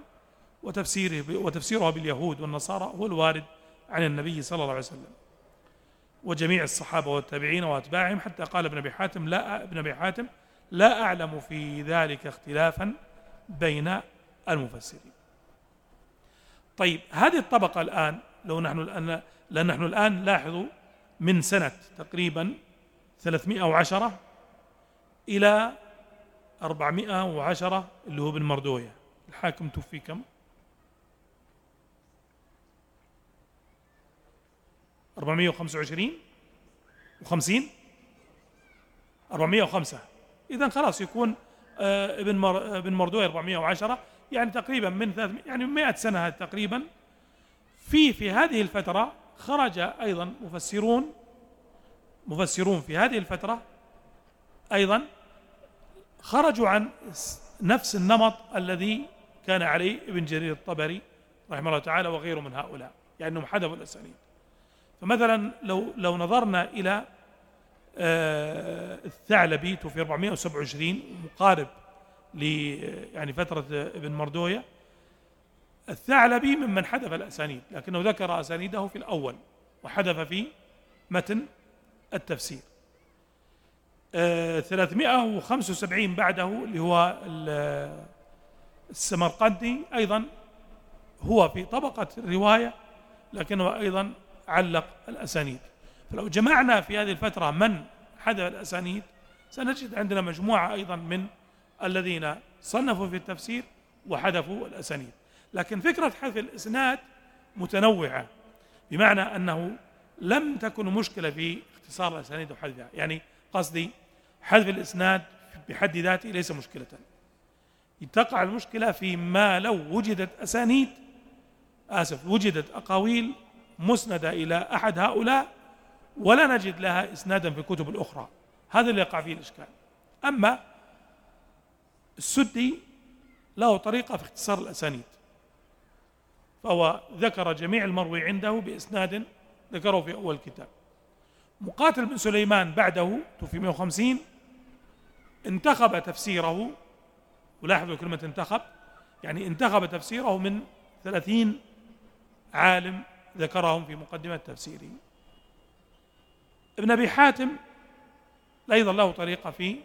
وتفسيرها باليهود والنصارى هو الوارد عن النبي صلى الله عليه وسلم. وجميع الصحابة والتابعين وأتباعهم، حتى قال ابن أبي حاتم لا أعلم في ذلك اختلافا بين المفسرين. طيب هذه الطبقة الآن لأن نحن الآن لاحظوا من سنة تقريبا 310 إلى 410 اللي هو ابن مردوية. الحاكم توفي كم؟ 425 و50 405. إذن خلاص يكون ابن مردوية 410، يعني تقريبا من 300 يعني 100 سنة تقريبا. في هذه الفترة خرج أيضا مفسرون في هذه الفترة أيضا خرجوا عن نفس النمط الذي كان عليه ابن جرير الطبري رحمه الله تعالى وغيره من هؤلاء، يعني أنهم حذفوا الأسانيد. فمثلا لو نظرنا إلى الثعلبي توفي 427 مقارب يعني فترة ابن مردوية. الثعلبي ممن حذف الأسانيد، لكنه ذكر أسانيده في الأول وحذف في متن التفسير. 375 بعده اللي هو السمرقندي أيضا هو في طبقة الرواية، لكنه أيضا علق الأسانيد. فلو جمعنا في هذه الفترة من حذف الأسانيد سنجد عندنا مجموعة أيضا من الذين صنفوا في التفسير وحذفوا الأسانيد. لكن فكرة حذف الإسناد متنوعة، بمعنى أنه لم تكن مشكلة في اختصار الأسانيد وحذفها. يعني قصدي حذف الإسناد بحد ذاته ليس مشكلة، تقع المشكلة فيما لو وجدت أقاويل مسندة إلى أحد هؤلاء ولا نجد لها إسنادا في الكتب الأخرى، هذا اللي يقع فيه الإشكال. أما السدي له طريقة في اختصار الأسانيد، فهو ذكر جميع المروي عنده بإسناد ذكره في أول كتاب. مقاتل بن سليمان بعده توفي 150 انتخب تفسيره، ولاحظوا كلمة انتخب، يعني انتخب تفسيره من 30 عالم ذكرهم في مقدمة تفسيره. ابن أبي حاتم أيضا له طريقة في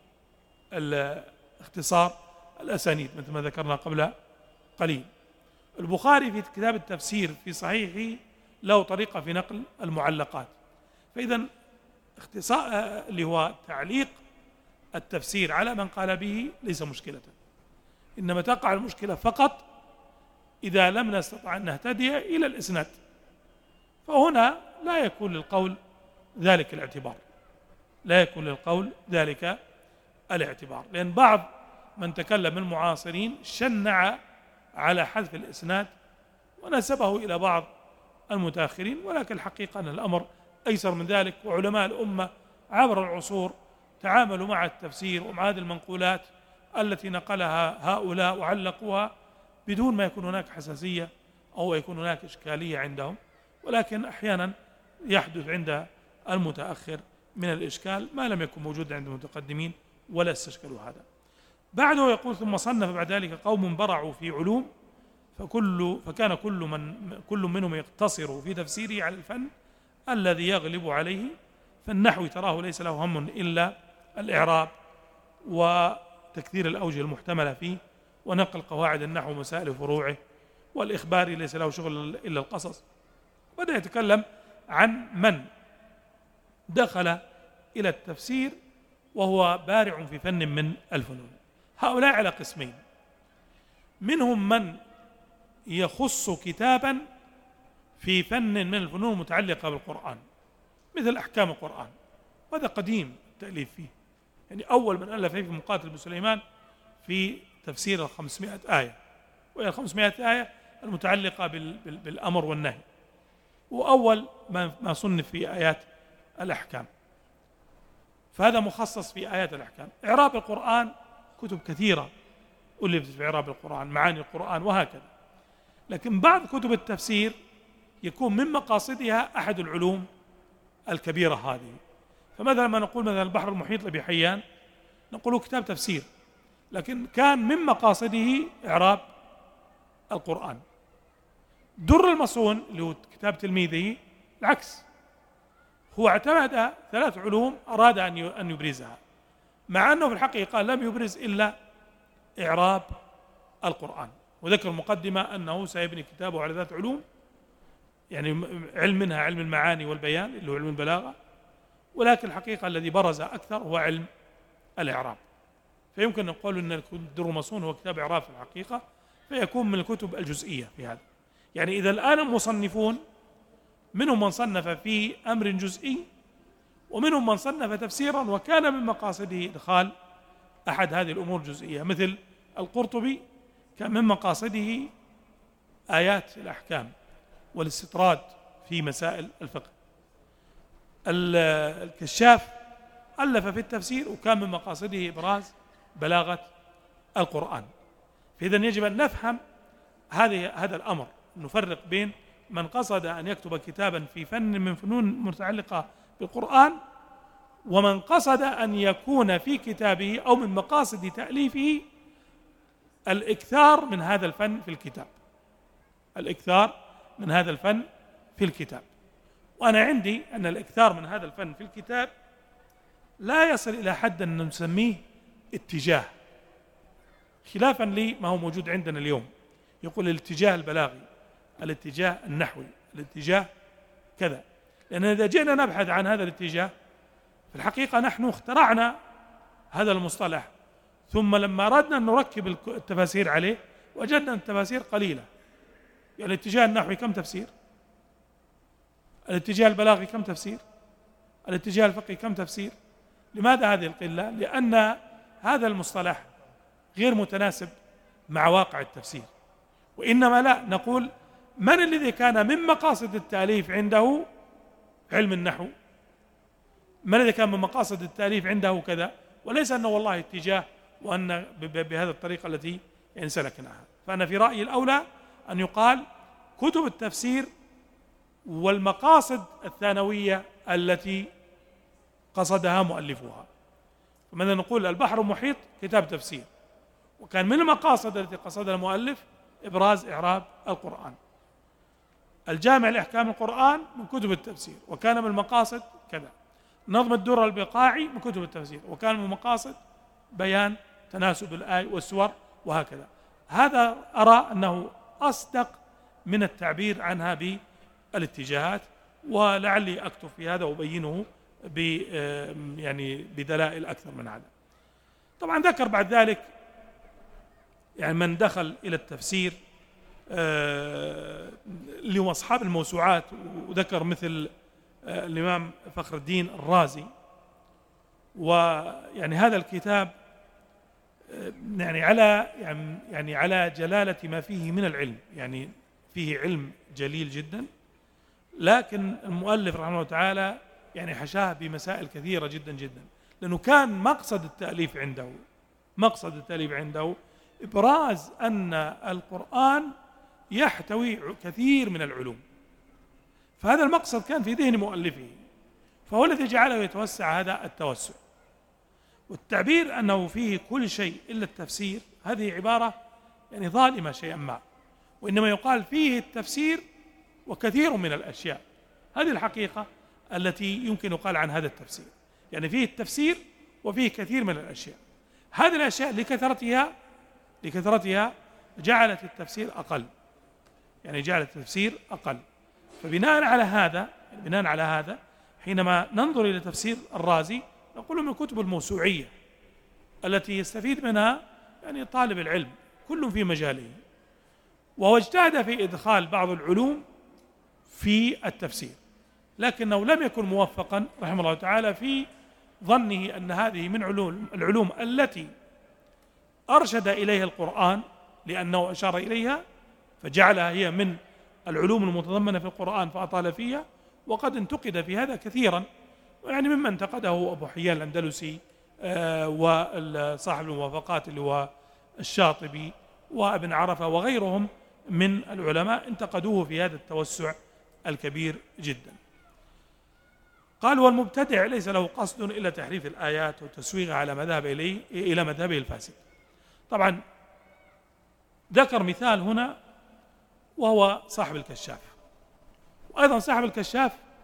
اختصار الأسانيد مثل ما ذكرنا قبل قليل. البخاري في كتاب التفسير في صحيحه له طريقة في نقل المعلقات. فإذا اختصار اللي هو تعليق التفسير على من قال به ليس مشكلة، إنما تقع المشكلة فقط إذا لم نستطع أن نهتدي إلى الإسناد، فهنا لا يكون للقول ذلك الاعتبار، لأن بعض من تكلم من المعاصرين شنع على حذف الإسناد ونسبه إلى بعض المتأخرين، ولكن الحقيقة أن الأمر أيسر من ذلك. وعلماء الأمة عبر العصور تعاملوا مع التفسير ومع هذه المنقولات التي نقلها هؤلاء وعلقوها بدون ما يكون هناك حساسية أو يكون هناك إشكالية عندهم، ولكن أحيانا يحدث عند المتأخر من الإشكال ما لم يكن موجود عند المتقدمين ولا استشكلوا هذا. بعده يقول: ثم صنف بعد ذلك قوم برعوا في علوم فكان كل منهم يقتصر في تفسيره على الفن الذي يغلب عليه، فالنحو تراه ليس له هم إلا الإعراب وتكثير الأوجه المحتملة فيه ونقل قواعد النحو ومسائل فروعه، والإخباري ليس له شغل إلا القصص. بدأ يتكلم عن من دخل إلى التفسير وهو بارع في فن من الفنون. هؤلاء على قسمين: منهم من يخص كتابا في فن من الفنون المتعلقة بالقرآن مثل أحكام القرآن، وهذا قديم التأليف فيه، يعني أول من ألف فيه في مقاتل بن سليمان في تفسير 500 آية، وهي 500 آية المتعلقة بالأمر والنهي، وأول ما صنف في آيات الأحكام، فهذا مخصص في آيات الأحكام. إعراب القرآن كتب كثيرة ألفت في إعراب القرآن، معاني القرآن وهكذا. لكن بعض كتب التفسير يكون من مقاصدها أحد العلوم الكبيرة هذه. فمثلا ما نقول مثلا البحر المحيط لأبي حيان نقول كتاب تفسير، لكن كان من مقاصده إعراب القرآن. در المصون اللي هو كتاب تلميذه العكس، هو اعتمد 3 علوم أراد أن يبرزها، مع أنه في الحقيقة لم يبرز إلا إعراب القرآن، وذكر مقدمة أنه سيبني كتابه على 3 علوم، يعني علم منها علم المعاني والبيان اللي هو علم البلاغة، ولكن الحقيقة الذي برز أكثر هو علم الإعراب. فيمكن أن نقول أن الدر المصون هو كتاب إعراب في الحقيقة، فيكون من الكتب الجزئية في هذا. يعني إذا الآن المصنفون منهم من صنف في أمر جزئي، ومنهم من صنف تفسيرا وكان من مقاصده إدخال أحد هذه الأمور الجزئية، مثل القرطبي كان من مقاصده آيات الأحكام والاستطراد في مسائل الفقه. الكشاف ألف في التفسير وكان من مقاصده إبراز بلاغة القرآن. فإذا يجب أن نفهم هذا الأمر، نفرق بين من قصد أن يكتب كتابا في فن من فنون متعلقة بالقرآن، ومن قصد أن يكون في كتابه أو من مقاصد تأليفه الإكثار من هذا الفن في الكتاب، الإكثار من هذا الفن في الكتاب. وأنا عندي أن الإكثار من هذا الفن في الكتاب لا يصل إلى حد أن نسميه اتجاه، خلافا لما هو موجود عندنا اليوم، يقول الاتجاه البلاغي، الاتجاه النحوي، الاتجاه كذا. لأن إذا جئنا نبحث عن هذا الاتجاه، في الحقيقة نحن اخترعنا هذا المصطلح، ثم لما أردنا أن نركب التفاسير عليه وجدنا التفاسير قليلة. يعني الاتجاه النحوي كم تفسير؟ الاتجاه البلاغي كم تفسير؟ الاتجاه الفقهي كم تفسير؟ لماذا هذه القلة؟ لأن هذا المصطلح غير متناسب مع واقع التفسير، وإنما لا نقول من الذي كان من مقاصد التأليف عنده علم النحو، من الذي كان من مقاصد التأليف عنده كذا، وليس أنه والله اتجاه وأن بهذه الطريقة التي سلكناها. فأنا في رأيي الأولى أن يقال كتب التفسير والمقاصد الثانوية التي قصدها مؤلفوها. فماذا نقول؟ البحر المحيط كتاب تفسير، وكان من المقاصد التي قصدها المؤلف إبراز إعراب القرآن. الجامع لأحكام القرآن من كتب التفسير، وكان من المقاصد كذا. نظم الدر البقاعي من كتب التفسير، وكان من المقاصد بيان تناسب الآي والسور، وهكذا. هذا أرى أنه أصدق من التعبير عنها بالاتجاهات، ولعلي أكتب في هذا وأبينه يعني بدلائل أكثر من هذا. طبعا ذكر بعد ذلك يعني من دخل إلى التفسير اللي هم أصحاب الموسوعات، وذكر مثل الإمام فخر الدين الرازي. ويعني هذا الكتاب يعني على جلالة ما فيه من العلم، يعني فيه علم جليل جدا، لكن المؤلف رحمه الله تعالى يعني حشاه بمسائل كثيرة جدا جدا، لأنه كان مقصد التأليف عنده إبراز أن القرآن يحتوي كثير من العلوم، فهذا المقصد كان في ذهن مؤلفه، فهو الذي جعله يتوسع هذا التوسع. والتعبير أنه فيه كل شيء إلا التفسير هذه عبارة يعني ظالمة شيئا ما، وإنما يقال فيه التفسير وكثير من الأشياء. هذه الحقيقة التي يمكن يقال عن هذا التفسير، يعني فيه التفسير وفيه كثير من الأشياء. هذه الأشياء لكثرتها جعلت التفسير أقل، يعني جعلت التفسير أقل. فبناء على هذا حينما ننظر إلى تفسير الرازي نقول من الكتب الموسوعية التي يستفيد منها يعني طالب العلم كل في مجاله. وهو اجتهد في إدخال بعض العلوم في التفسير، لكنه لم يكن موفقا رحمه الله تعالى في ظنه أن هذه من العلوم التي أرشد إليها القرآن، لأنه أشار إليها فجعلها هي من العلوم المتضمنة في القرآن فأطال فيها. وقد انتقد في هذا كثيرا، يعني مما انتقده أبو حيان الأندلسي وصاحب الموافقات اللي هو الشاطبي وابن عرفة وغيرهم من العلماء انتقدوه في هذا التوسع الكبير جدا. قال والمبتدع ليس له قصد إلا تحريف الآيات وتسويغها على إلى مذهبه الفاسد. طبعا ذكر مثال هنا وهو صاحب الكشاف، وأيضا صاحب الكشاف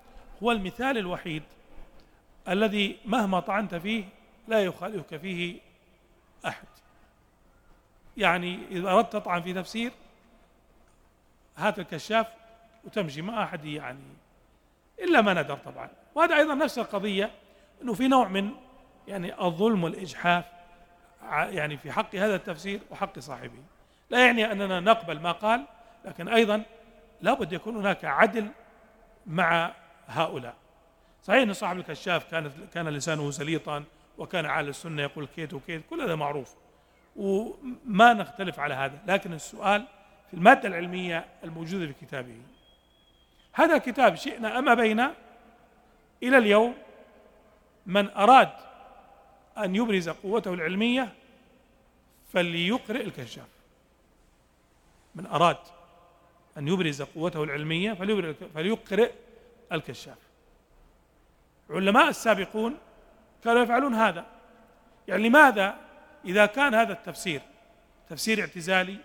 هو المثال الوحيد الذي مهما طعنت فيه لا يخالفك فيه أحد. يعني إذا أردت تطعن في تفسير هات الكشاف وتمشي، ما أحد يعني إلا ما ندر طبعا. وهذا أيضا نفس القضية، أنه في نوع من يعني الظلم والإجحاف يعني في حق هذا التفسير وحق صاحبه. لا يعني أننا نقبل ما قال، لكن أيضا لا بد يكون هناك عدل مع هؤلاء. صحيح أن صاحب الكشاف كان لسانه سليطا، وكان على السنة يقول كيت وكيت، كل هذا معروف وما نختلف على هذا، لكن السؤال في المادة العلمية الموجودة في كتابه. هذا الكتاب شئنا أم أبينا إلى اليوم من أراد أن يبرز قوته العلمية فليقرئ الكشاف. من أراد أن يبرز قوته العلمية فليقرئ الكشاف. علماء السابقون كانوا يفعلون هذا. يعني لماذا إذا كان هذا التفسير تفسير اعتزالي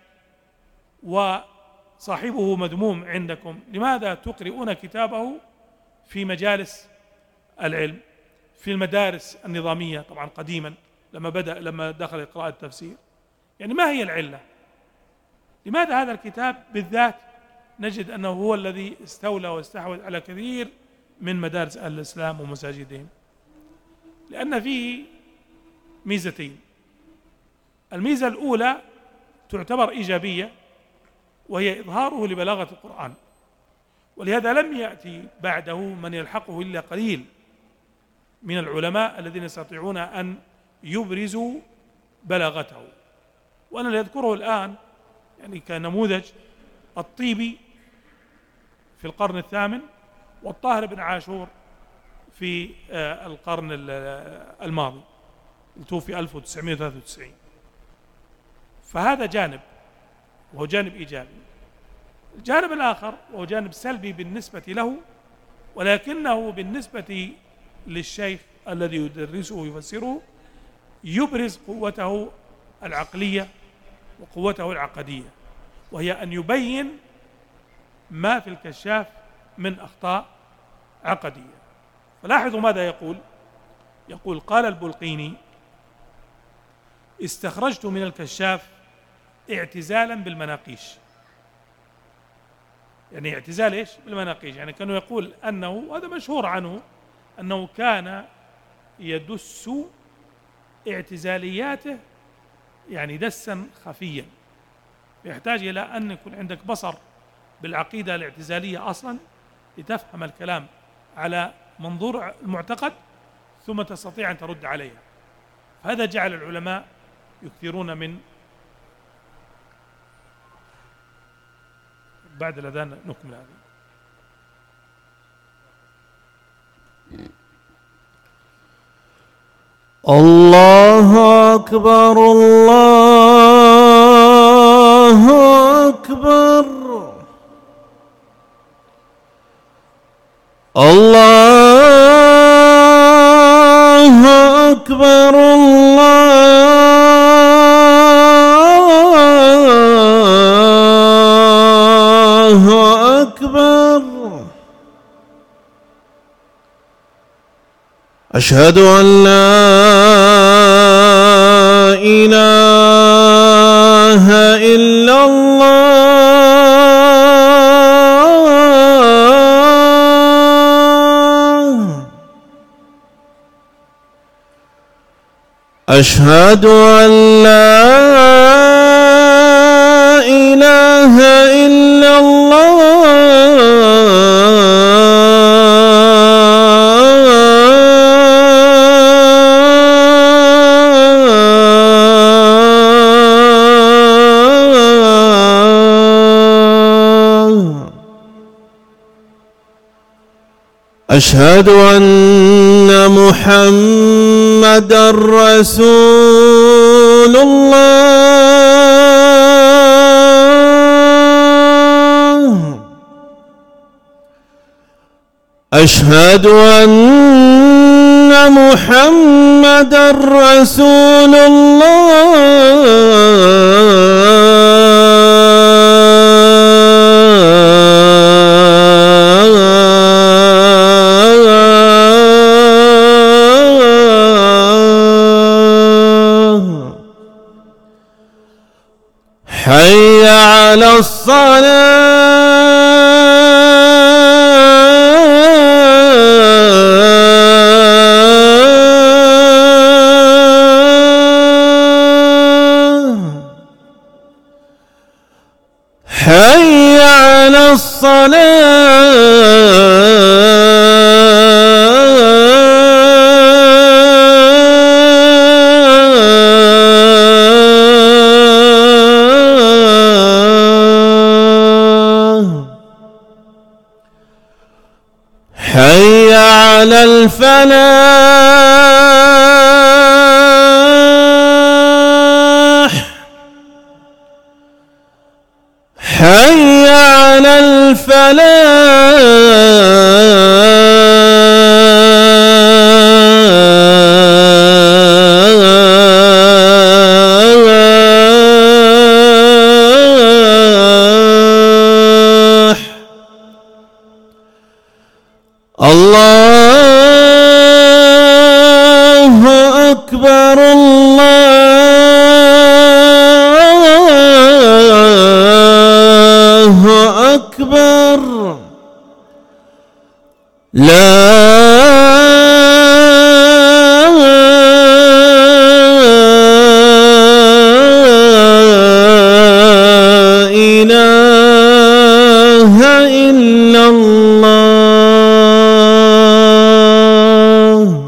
وصاحبه مذموم عندكم، لماذا تقرؤون كتابه في مجالس العلم في المدارس النظامية؟ طبعا قديما لما دخل قراءة التفسير، يعني ما هي العلة؟ لماذا هذا الكتاب بالذات نجد أنه هو الذي استولى واستحوذ على كثير من مدارس أهل الإسلام ومساجدهم؟ لأن فيه ميزتين. الميزة الأولى تعتبر إيجابية، وهي إظهاره لبلاغة القرآن، ولهذا لم يأتي بعده من يلحقه إلا قليل من العلماء الذين يستطيعون أن يبرزوا بلاغته. وأنا اللي أذكره الآن يعني كنموذج الطيبي في القرن الثامن، والطاهر بن عاشور في القرن الماضي، توفي 1993. فهذا جانب وهو جانب إيجابي. الجانب الآخر وهو جانب سلبي بالنسبة له، ولكنه بالنسبة للشيخ الذي يدرسه ويفسره يبرز قوته العقلية وقوته العقدية، وهي أن يبين ما في الكشاف من أخطاء عقدية. فلاحظوا ماذا يقول قال البلقيني: استخرجت من الكشاف اعتزالا بالمناقيش. يعني اعتزال ايش؟ بالمناقيش. يعني كانوا يقول أنه، هذا مشهور عنه، أنه كان يدس اعتزالياته يعني دسا خفيا، يحتاج إلى أن يكون عندك بصر بالعقيدة الاعتزالية أصلا لتفهم الكلام على منظور المعتقد ثم تستطيع أن ترد عليها. هذا جعل العلماء يكثرون من بعد الأذان نكمل هذه. الله أكبر الله أكبر الله أكبر الله أكبر. أشهد أن لا إله إلا الله. أشهد أن لا إله إلا أشهد أن محمدًا رسول الله. أشهد أن محمدًا رسول الله. حي على الصلاة حي على الصلاة حي على الفلاح حي على الفلاح الله أكبر الله أكبر لا إله إلا الله.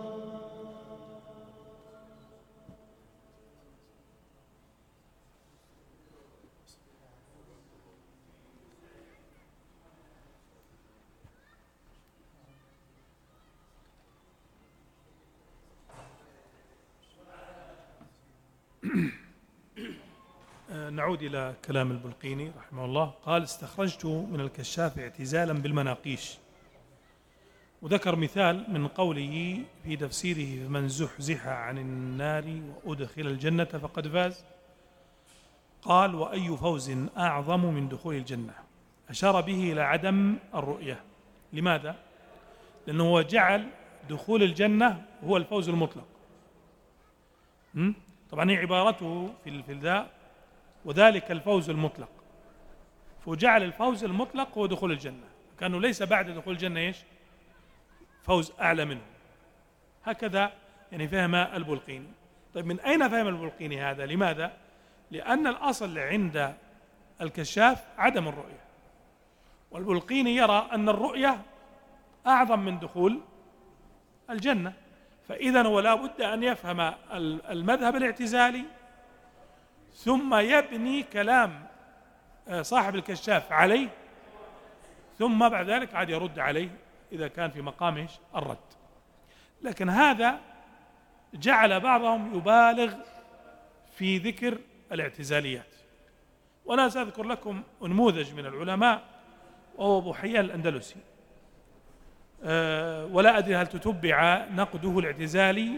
نعود إلى كلام البلقيني رحمه الله. قال: استخرجت من الكشاف اعتزالا بالمناقيش، وذكر مثال من قوله في تفسيره: فمن زحزح عن النار وأدخل الجنة فقد فاز. قال: وأي فوز أعظم من دخول الجنة؟ أشار به إلى عدم الرؤية. لماذا؟ لأنه هو جعل دخول الجنة هو الفوز المطلق. طبعا هي عبارته في ذا وذلك الفوز المطلق، فجعل الفوز المطلق هو دخول الجنة، كأنه ليس بعد دخول الجنة إيش؟ فوز أعلى منه. هكذا يعني فهم البلقيني. طيب من أين فهم البلقيني هذا؟ لماذا؟ لأن الأصل عند الكشاف عدم الرؤية، والبلقيني يرى أن الرؤية أعظم من دخول الجنة، فإذن هو لا بد أن يفهم المذهب الاعتزالي ثم يبني كلام صاحب الكشاف عليه، ثم بعد ذلك عاد يرد عليه إذا كان في مقام الرد. لكن هذا جعل بعضهم يبالغ في ذكر الاعتزاليات. وأنا سأذكر لكم نموذج من العلماء وهو أبو حيان الأندلسي، ولا أدري هل تتبع نقده الاعتزالي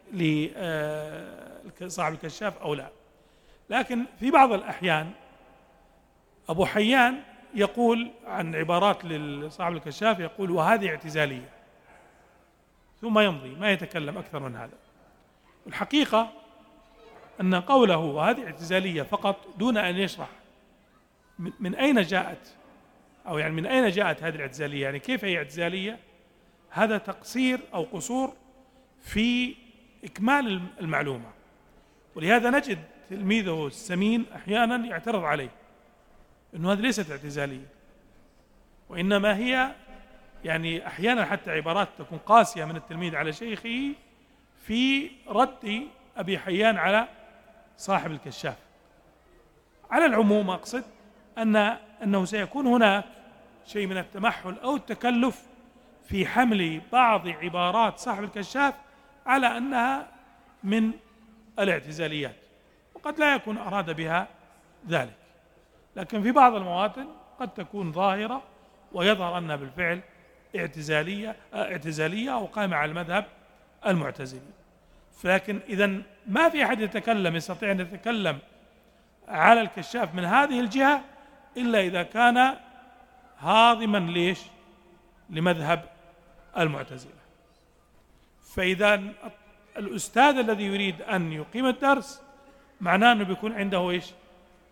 لصاحب الكشاف أو لا، لكن في بعض الأحيان أبو حيان يقول عن عبارات لصاحب الكشاف، يقول: وهذه اعتزالية، ثم يمضي ما يتكلم أكثر من هذا. الحقيقة أن قوله وهذه اعتزالية فقط دون أن يشرح من أين جاءت، أو يعني من أين جاءت هذه الاعتزالية، يعني كيف هي اعتزالية، هذا تقصير أو قصور في إكمال المعلومة. ولهذا نجد تلميذه السمين أحيانا يعترض عليه أنه هذه ليست اعتزالية، وإنما هي يعني أحيانا حتى عبارات تكون قاسية من التلميذ على شيخه في رد أبي حيان على صاحب الكشاف. على العموم أقصد أنه سيكون هناك شيء من التمحل أو التكلف في حمل بعض عبارات صاحب الكشاف على أنها من الاعتزاليات، وقد لا يكون أراد بها ذلك، لكن في بعض المواطن قد تكون ظاهرة ويظهر أنها بالفعل اعتزالية أو قائمة على المذهب المعتزلي. لكن إذن ما في أحد يستطيع أن يتكلم على الكشاف من هذه الجهة إلا إذا كان هاضما لمذهب المعتزلة. فإذا الأستاذ الذي يريد أن يقيم الدرس معناه أنه بيكون عنده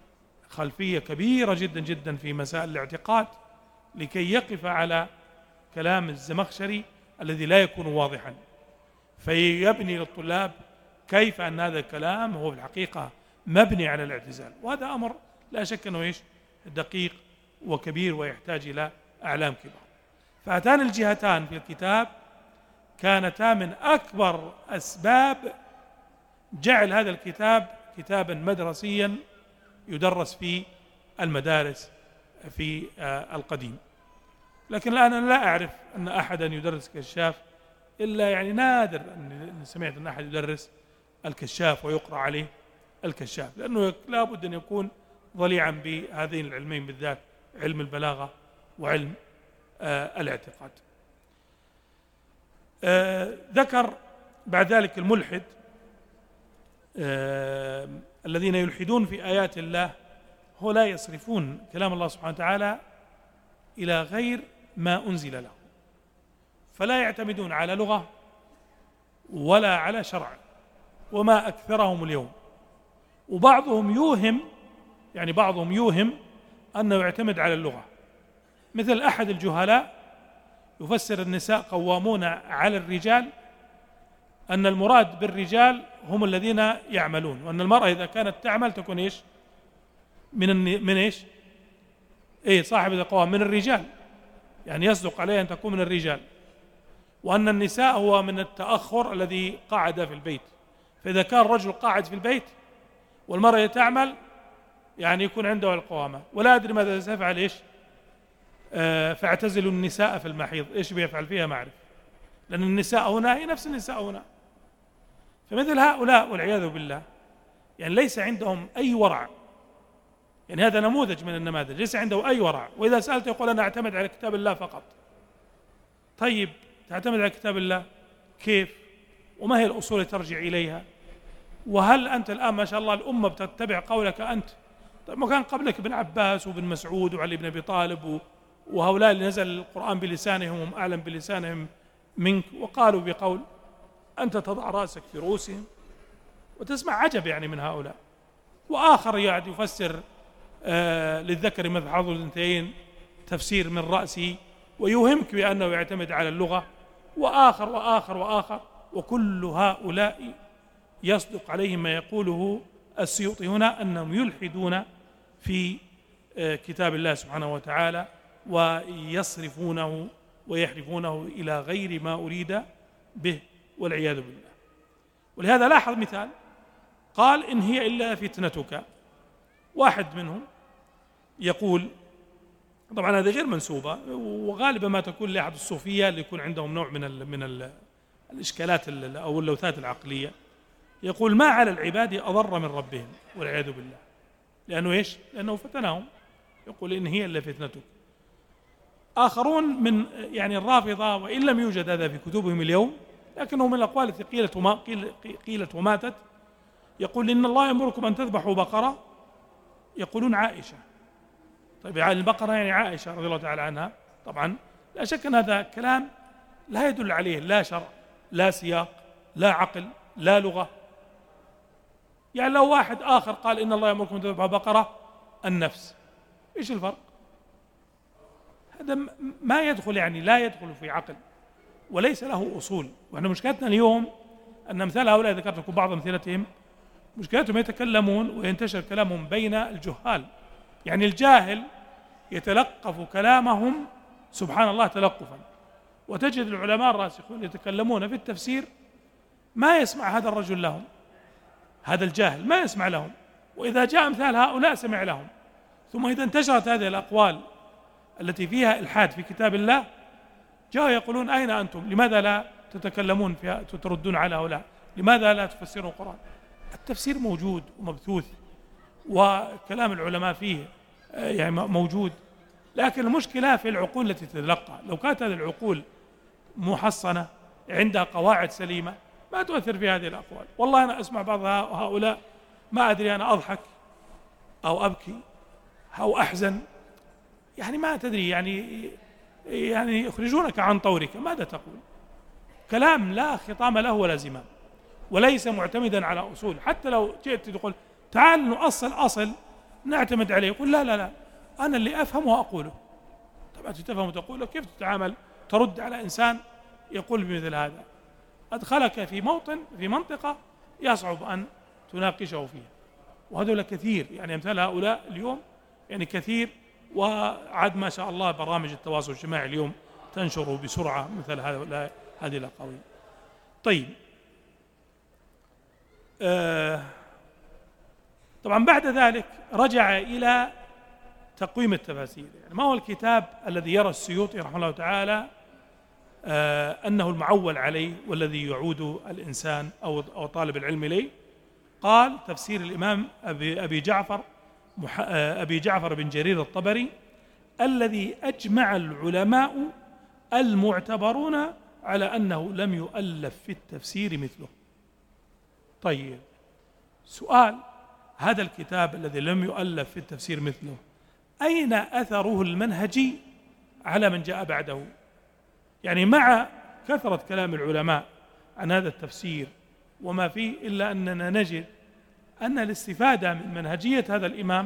خلفية كبيرة جدا جدا في مسائل الاعتقاد لكي يقف على كلام الزمخشري الذي لا يكون واضحا، فيبني للطلاب كيف أن هذا الكلام هو في الحقيقة مبني على الاعتزال. وهذا أمر لا شك أنه دقيق وكبير ويحتاج إلى أعلام كبار. فهاتان الجهتان في الكتاب كانتا من أكبر أسباب جعل هذا الكتاب كتابا مدرسيا يدرس في المدارس في القديم. لكن الآن أنا لا أعرف أن أحدا يدرس كشاف، إلا يعني نادر أن سمعت أن أحد يدرس الكشاف ويقرأ عليه الكشاف، لأنه لا بد أن يكون ضليعا بهذين العلمين بالذات، علم البلاغة وعلم الاعتقاد. ذكر بعد ذلك الملحد الذين يلحدون في آيات الله، هو لا يصرفون كلام الله سبحانه وتعالى إلى غير ما أنزل له، فلا يعتمدون على لغة ولا على شرع، وما أكثرهم اليوم. وبعضهم يوهم، يعني بعضهم يوهم أنه يعتمد على اللغة، مثل أحد الجهلاء يفسر النساء قوامون على الرجال أن المراد بالرجال هم الذين يعملون، وأن المرأة إذا كانت تعمل تكون إيش؟ من إيش؟ صاحبة القوام من الرجال، يعني يصدق عليها أن تكون من الرجال، وأن النساء هو من التأخر الذي قعد في البيت، فإذا كان الرجل قاعد في البيت والمرأة تعمل يعني يكون عنده القوامة. ولا أدري ماذا سيفعل إيش؟ فاعتزلوا النساء في المحيض، إيش بيفعل فيها ما أعرف، لأن النساء هنا هي نفس النساء هنا. فمثل هؤلاء والعياذ بالله يعني ليس عندهم أي ورع، يعني هذا نموذج من النماذج، ليس عنده أي ورع. وإذا سألت يقول أنا أعتمد على كتاب الله فقط. طيب تعتمد على كتاب الله كيف؟ وما هي الأصول التي ترجع إليها؟ وهل أنت الآن ما شاء الله الأمة بتتبع قولك أنت؟ طيب ما كان قبلك ابن عباس وابن مسعود وعلي بن أبي طالب وهؤلاء اللي نزل القرآن بلسانهم هم أعلم بلسانهم منك، وقالوا بقول أنت تضع رأسك في رؤوسهم، وتسمع عجب يعني من هؤلاء. وآخر يعني يفسر للذكر مثل حظ الأنثيين تفسير من رأسه ويوهمك بأنه يعتمد على اللغة، وآخر وآخر وآخر، وكل هؤلاء يصدق عليهم ما يقوله السيوطي هنا، أنهم يلحدون في كتاب الله سبحانه وتعالى ويصرفونه ويحرفونه إلى غير ما أريد به والعياذ بالله. ولهذا لاحظ مثال، قال إن هي إلا فتنتك. واحد منهم يقول، طبعا هذه غير منسوبة، وغالبا ما تكون لأحد الصوفية اللي يكون عندهم نوع من الإشكالات أو اللوثات العقلية، يقول ما على العباد أضر من ربهم والعياذ بالله، لأنه إيش؟ لأنه فتنهم. يقول إن هي إلا فتنتك. آخرون من يعني الرافضة، وإن لم يوجد هذا في كتبهم اليوم لكنه من الأقوال التي قيلت وماتت، يقول إن الله يأمركم أن تذبحوا بقرة، يقولون عائشة. طيب يعني البقرة يعني عائشة رضي الله تعالى عنها. طبعا لا شك أن هذا كلام لا يدل عليه لا شرع لا سياق لا عقل لا لغة. يعني لو واحد آخر قال إن الله يأمركم أن تذبحوا بقرة النفس، إيش الفرق؟ هذا ما يدخل، يعني لا يدخل في عقل وليس له أصول. وإحنا مشكلتنا اليوم أن أمثال هؤلاء ذكرت لكم بعض أمثلتهم، مشكلتهم يتكلمون وينتشر كلامهم بين الجهال. يعني الجاهل يتلقف كلامهم سبحان الله تلقفا، وتجد العلماء الراسخون يتكلمون في التفسير ما يسمع هذا الرجل لهم، هذا الجاهل ما يسمع لهم، وإذا جاء أمثال هؤلاء سمع لهم. ثم إذا انتشرت هذه الأقوال التي فيها إلحاد في كتاب الله، جاءوا يقولون أين أنتم؟ لماذا لا تتكلمون فيها تردون على هؤلاء؟ لماذا لا تفسرون القرآن؟ التفسير موجود ومبثوث وكلام العلماء فيه يعني موجود، لكن المشكلة في العقول التي تتلقى. لو كانت هذه العقول محصنة عندها قواعد سليمة ما تؤثر في هذه الأقوال. والله أنا أسمع بعض هؤلاء ما أدري أنا أضحك أو أبكي أو أحزن، يعني ما تدري، يعني يخرجونك عن طورك. ماذا تقول؟ كلام لا خطام له ولا زمام، وليس معتمدا على أصول. حتى لو جئت تقول تعال نؤصل أصل نعتمد عليه. يقول لا لا لا، أنا اللي أفهم وأقوله. طبعا تفهم وتقوله، كيف تتعامل ترد على إنسان يقول بمثل هذا؟ أدخلك في موطن في منطقة يصعب أن تناقشه فيها، وهذول كثير، يعني أمثال هؤلاء اليوم يعني كثير. وعد ما شاء الله برامج التواصل الاجتماعي اليوم تنشر بسرعة مثل هذه الأقاويل. طيب، طبعا بعد ذلك رجع إلى تقويم التفاسير. يعني ما هو الكتاب الذي يرى السيوطي رحمه الله تعالى أنه المعول عليه والذي يعود الإنسان أو طالب العلم إليه؟ قال تفسير الإمام أبي جعفر بن جرير الطبري، الذي أجمع العلماء المعتبرون على أنه لم يؤلف في التفسير مثله. طيب، سؤال: هذا الكتاب الذي لم يؤلف في التفسير مثله أين أثره المنهجي على من جاء بعده؟ يعني مع كثرة كلام العلماء عن هذا التفسير وما فيه، إلا أننا نجد أن الاستفادة من منهجية هذا الإمام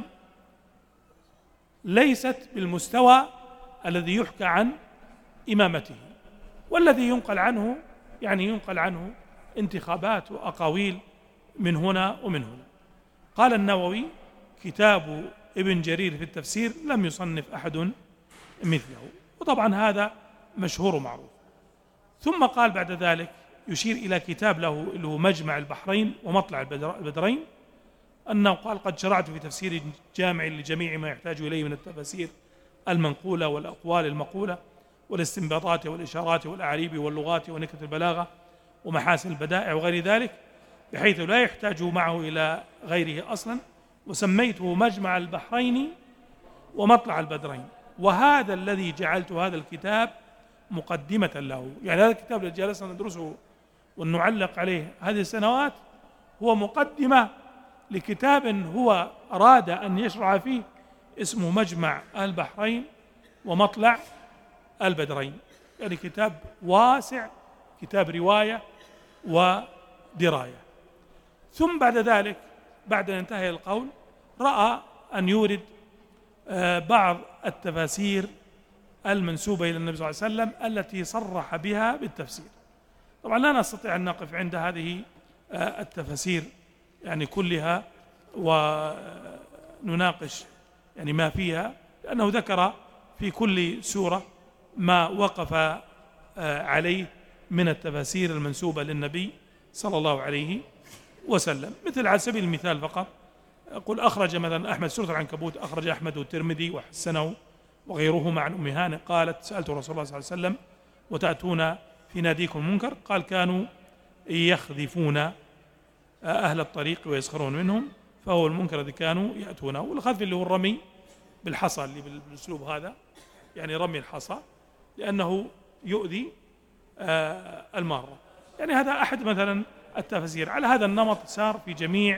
ليست بالمستوى الذي يحكى عن إمامته، والذي ينقل عنه يعني ينقل عنه انتخابات وأقاويل من هنا ومن هنا. قال النووي: كتاب ابن جرير في التفسير لم يصنف أحد مثله. وطبعا هذا مشهور ومعروف. ثم قال بعد ذلك يشير إلى كتاب له اللي هو مجمع البحرين ومطلع البدرين، أنه قال: قد شرعت في تفسير جامع لجميع ما يحتاج إليه من التفاسير المنقولة والأقوال المقولة والاستنباطات والإشارات والأعاريب واللغات ونكت البلاغة ومحاسن البدائع وغير ذلك، بحيث لا يحتاج معه إلى غيره أصلا، وسميته مجمع البحرين ومطلع البدرين. وهذا الذي جعلت هذا الكتاب مقدمة له. يعني هذا الكتاب الذي جلسنا ندرسه ونعلق عليه هذه السنوات هو مقدمة لكتاب هو أراد أن يشرع فيه، اسمه مجمع البحرين ومطلع البدرين. يعني كتاب واسع، كتاب رواية ودراية. ثم بعد ذلك بعد أن انتهى القول رأى أن يورد بعض التفاسير المنسوبة إلى النبي صلى الله عليه وسلم التي صرح بها بالتفسير. طبعا لا نستطيع أن نقف عند هذه التفاسير يعني كلها ونناقش يعني ما فيها، لأنه ذكر في كل سورة ما وقف عليه من التفاسير المنسوبة للنبي صلى الله عليه وسلم. مثل على سبيل المثال فقط أقول: أخرج مثلا أحمد سورة العنكبوت، أخرج أحمد والترمذي وحسنه وغيرهما عن أم هانئ قالت: سألت رسول الله صلى الله عليه وسلم: وتأتون في ناديكم المنكر؟ قال: كانوا يخذفون أهل الطريق ويسخرون منهم، فهو المنكر الذي كانوا يأتونه. والخذف اللي هو الرمي بالحصى، اللي بالأسلوب هذا يعني رمي الحصى لأنه يؤذي المارة. يعني هذا أحد مثلا التفاسير. على هذا النمط سار في جميع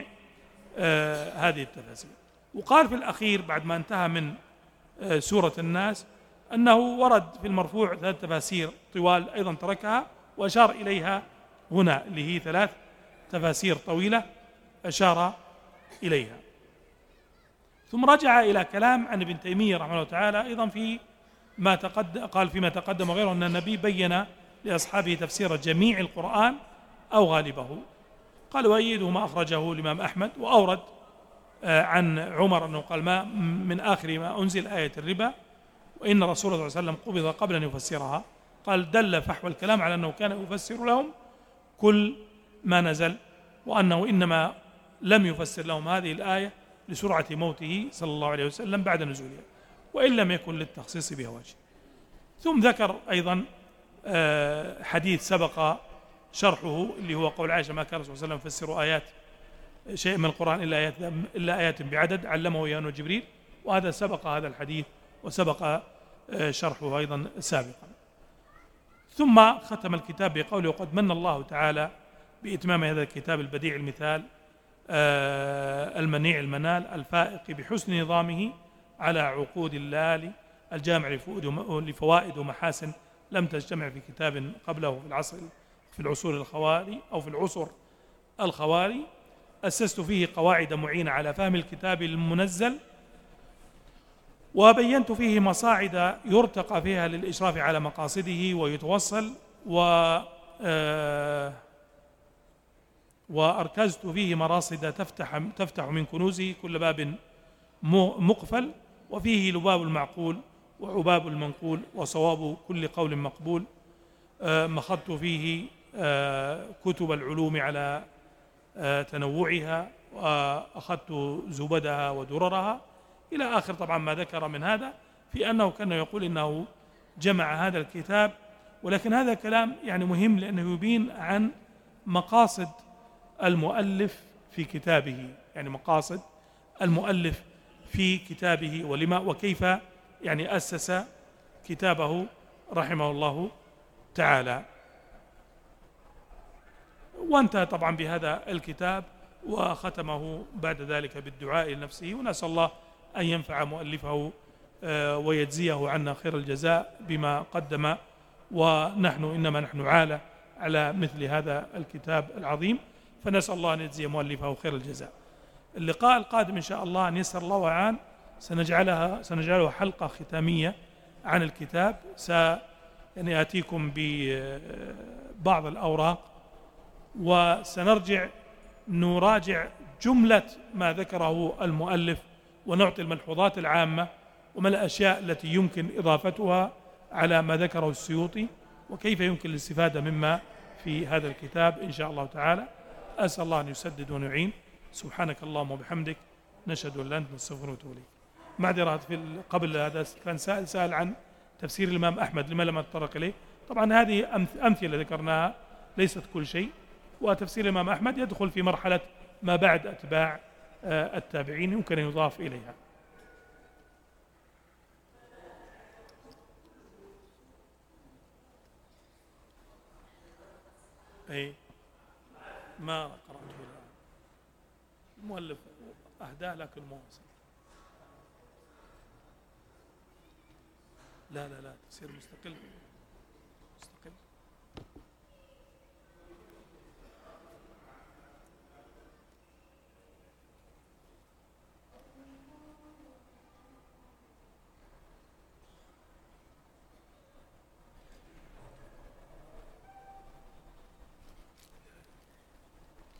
هذه التفاسير. وقال في الأخير بعد ما انتهى من سورة الناس أنه ورد في المرفوع 3 تفاسير طوال أيضا تركها وأشار إليها هنا، اللي هي 3 تفاسير طويلة أشار إليها. ثم رجع إلى كلام عن ابن تيمية رحمه الله تعالى أيضا في ما تقدم. قال فيما تقدم وغيره أن النبي بين لأصحابه تفسير جميع القرآن أو غالبه. قال: وأيده ما أخرجه الإمام أحمد. وأورد عن عمر أنه قال: ما من آخر ما أنزل آية الربا، وإن رسول الله صلى الله عليه وسلم قبض قبل أن يفسرها. قال: دل فحوى الكلام على أنه كان يفسر لهم كل ما نزل، وأنه إنما لم يفسر لهم هذه الآية لسرعة موته صلى الله عليه وسلم بعد نزولها، وإن لم يكن للتخصيص بها وجه. ثم ذكر أيضا حديث سبق شرحه اللي هو قول عائشة: ما كان صلى الله عليه وسلم يفسر آيات شيء من القرآن إلا آيات بعدد علمه إياه جبريل. وهذا سبق هذا الحديث وسبق شرحه أيضا سابقا. ثم ختم الكتاب بقوله: وقد من الله تعالى بإتمام هذا الكتاب البديع المثال المنيع المنال الفائق بحسن نظامه على عقود اللالي الجامع لفوائد ومحاسن لم تجتمع في كتاب قبله في العصور الخوالي أو في العصر الخوالي، أسست فيه قواعد معينة على فهم الكتاب المنزل، وبينت فيه مصاعد يرتقى فيها للإشراف على مقاصده ويتوصل، وأركزت فيه مراصد تفتح من كنوزه كل باب مقفل، وفيه لباب المعقول وعباب المنقول وصواب كل قول مقبول. مخضت فيه كتب العلوم على تنوعها، وأخذت زبدها ودررها إلى آخر طبعا ما ذكر من هذا، في أنه كان يقول إنه جمع هذا الكتاب. ولكن هذا كلام يعني مهم، لأنه يبين عن مقاصد المؤلف في كتابه، يعني مقاصد المؤلف في كتابه ولما وكيف يعني أسس كتابه رحمه الله تعالى. وانتهى طبعا بهذا الكتاب، وختمه بعد ذلك بالدعاء لنفسه، ونسأل الله أن ينفع مؤلفه ويجزيه عنا خير الجزاء بما قدم، ونحن إنما نحن عالة على مثل هذا الكتاب العظيم، فنسأل الله أن يجزي مؤلفه خير الجزاء. اللقاء القادم إن شاء الله أن يسر الله وعان سنجعله حلقة ختامية عن الكتاب. يعني آتيكم ببعض الأوراق، وسنرجع نراجع جملة ما ذكره المؤلف، ونعطي الملحوظات العامة وما الأشياء التي يمكن إضافتها على ما ذكره السيوطي، وكيف يمكن الاستفادة مما في هذا الكتاب إن شاء الله تعالى. أسأل الله أن يسدد ونعين. سبحانك اللهم وبحمدك، نشهد أن لا إله إلا أنت، نستغفرك ونتوب إليك. معذرة، قبل هذا كان سأل عن تفسير الإمام أحمد لما لم أتطرق إليه. طبعا هذه أمثلة ذكرناها، ليست كل شيء، وتفسير الإمام أحمد يدخل في مرحلة ما بعد أتباع التابعين، يمكن أن يضاف إليها. أي ما قرأته الآن، المؤلف أهداه لكن ما وصل. لا تفسير مستقل.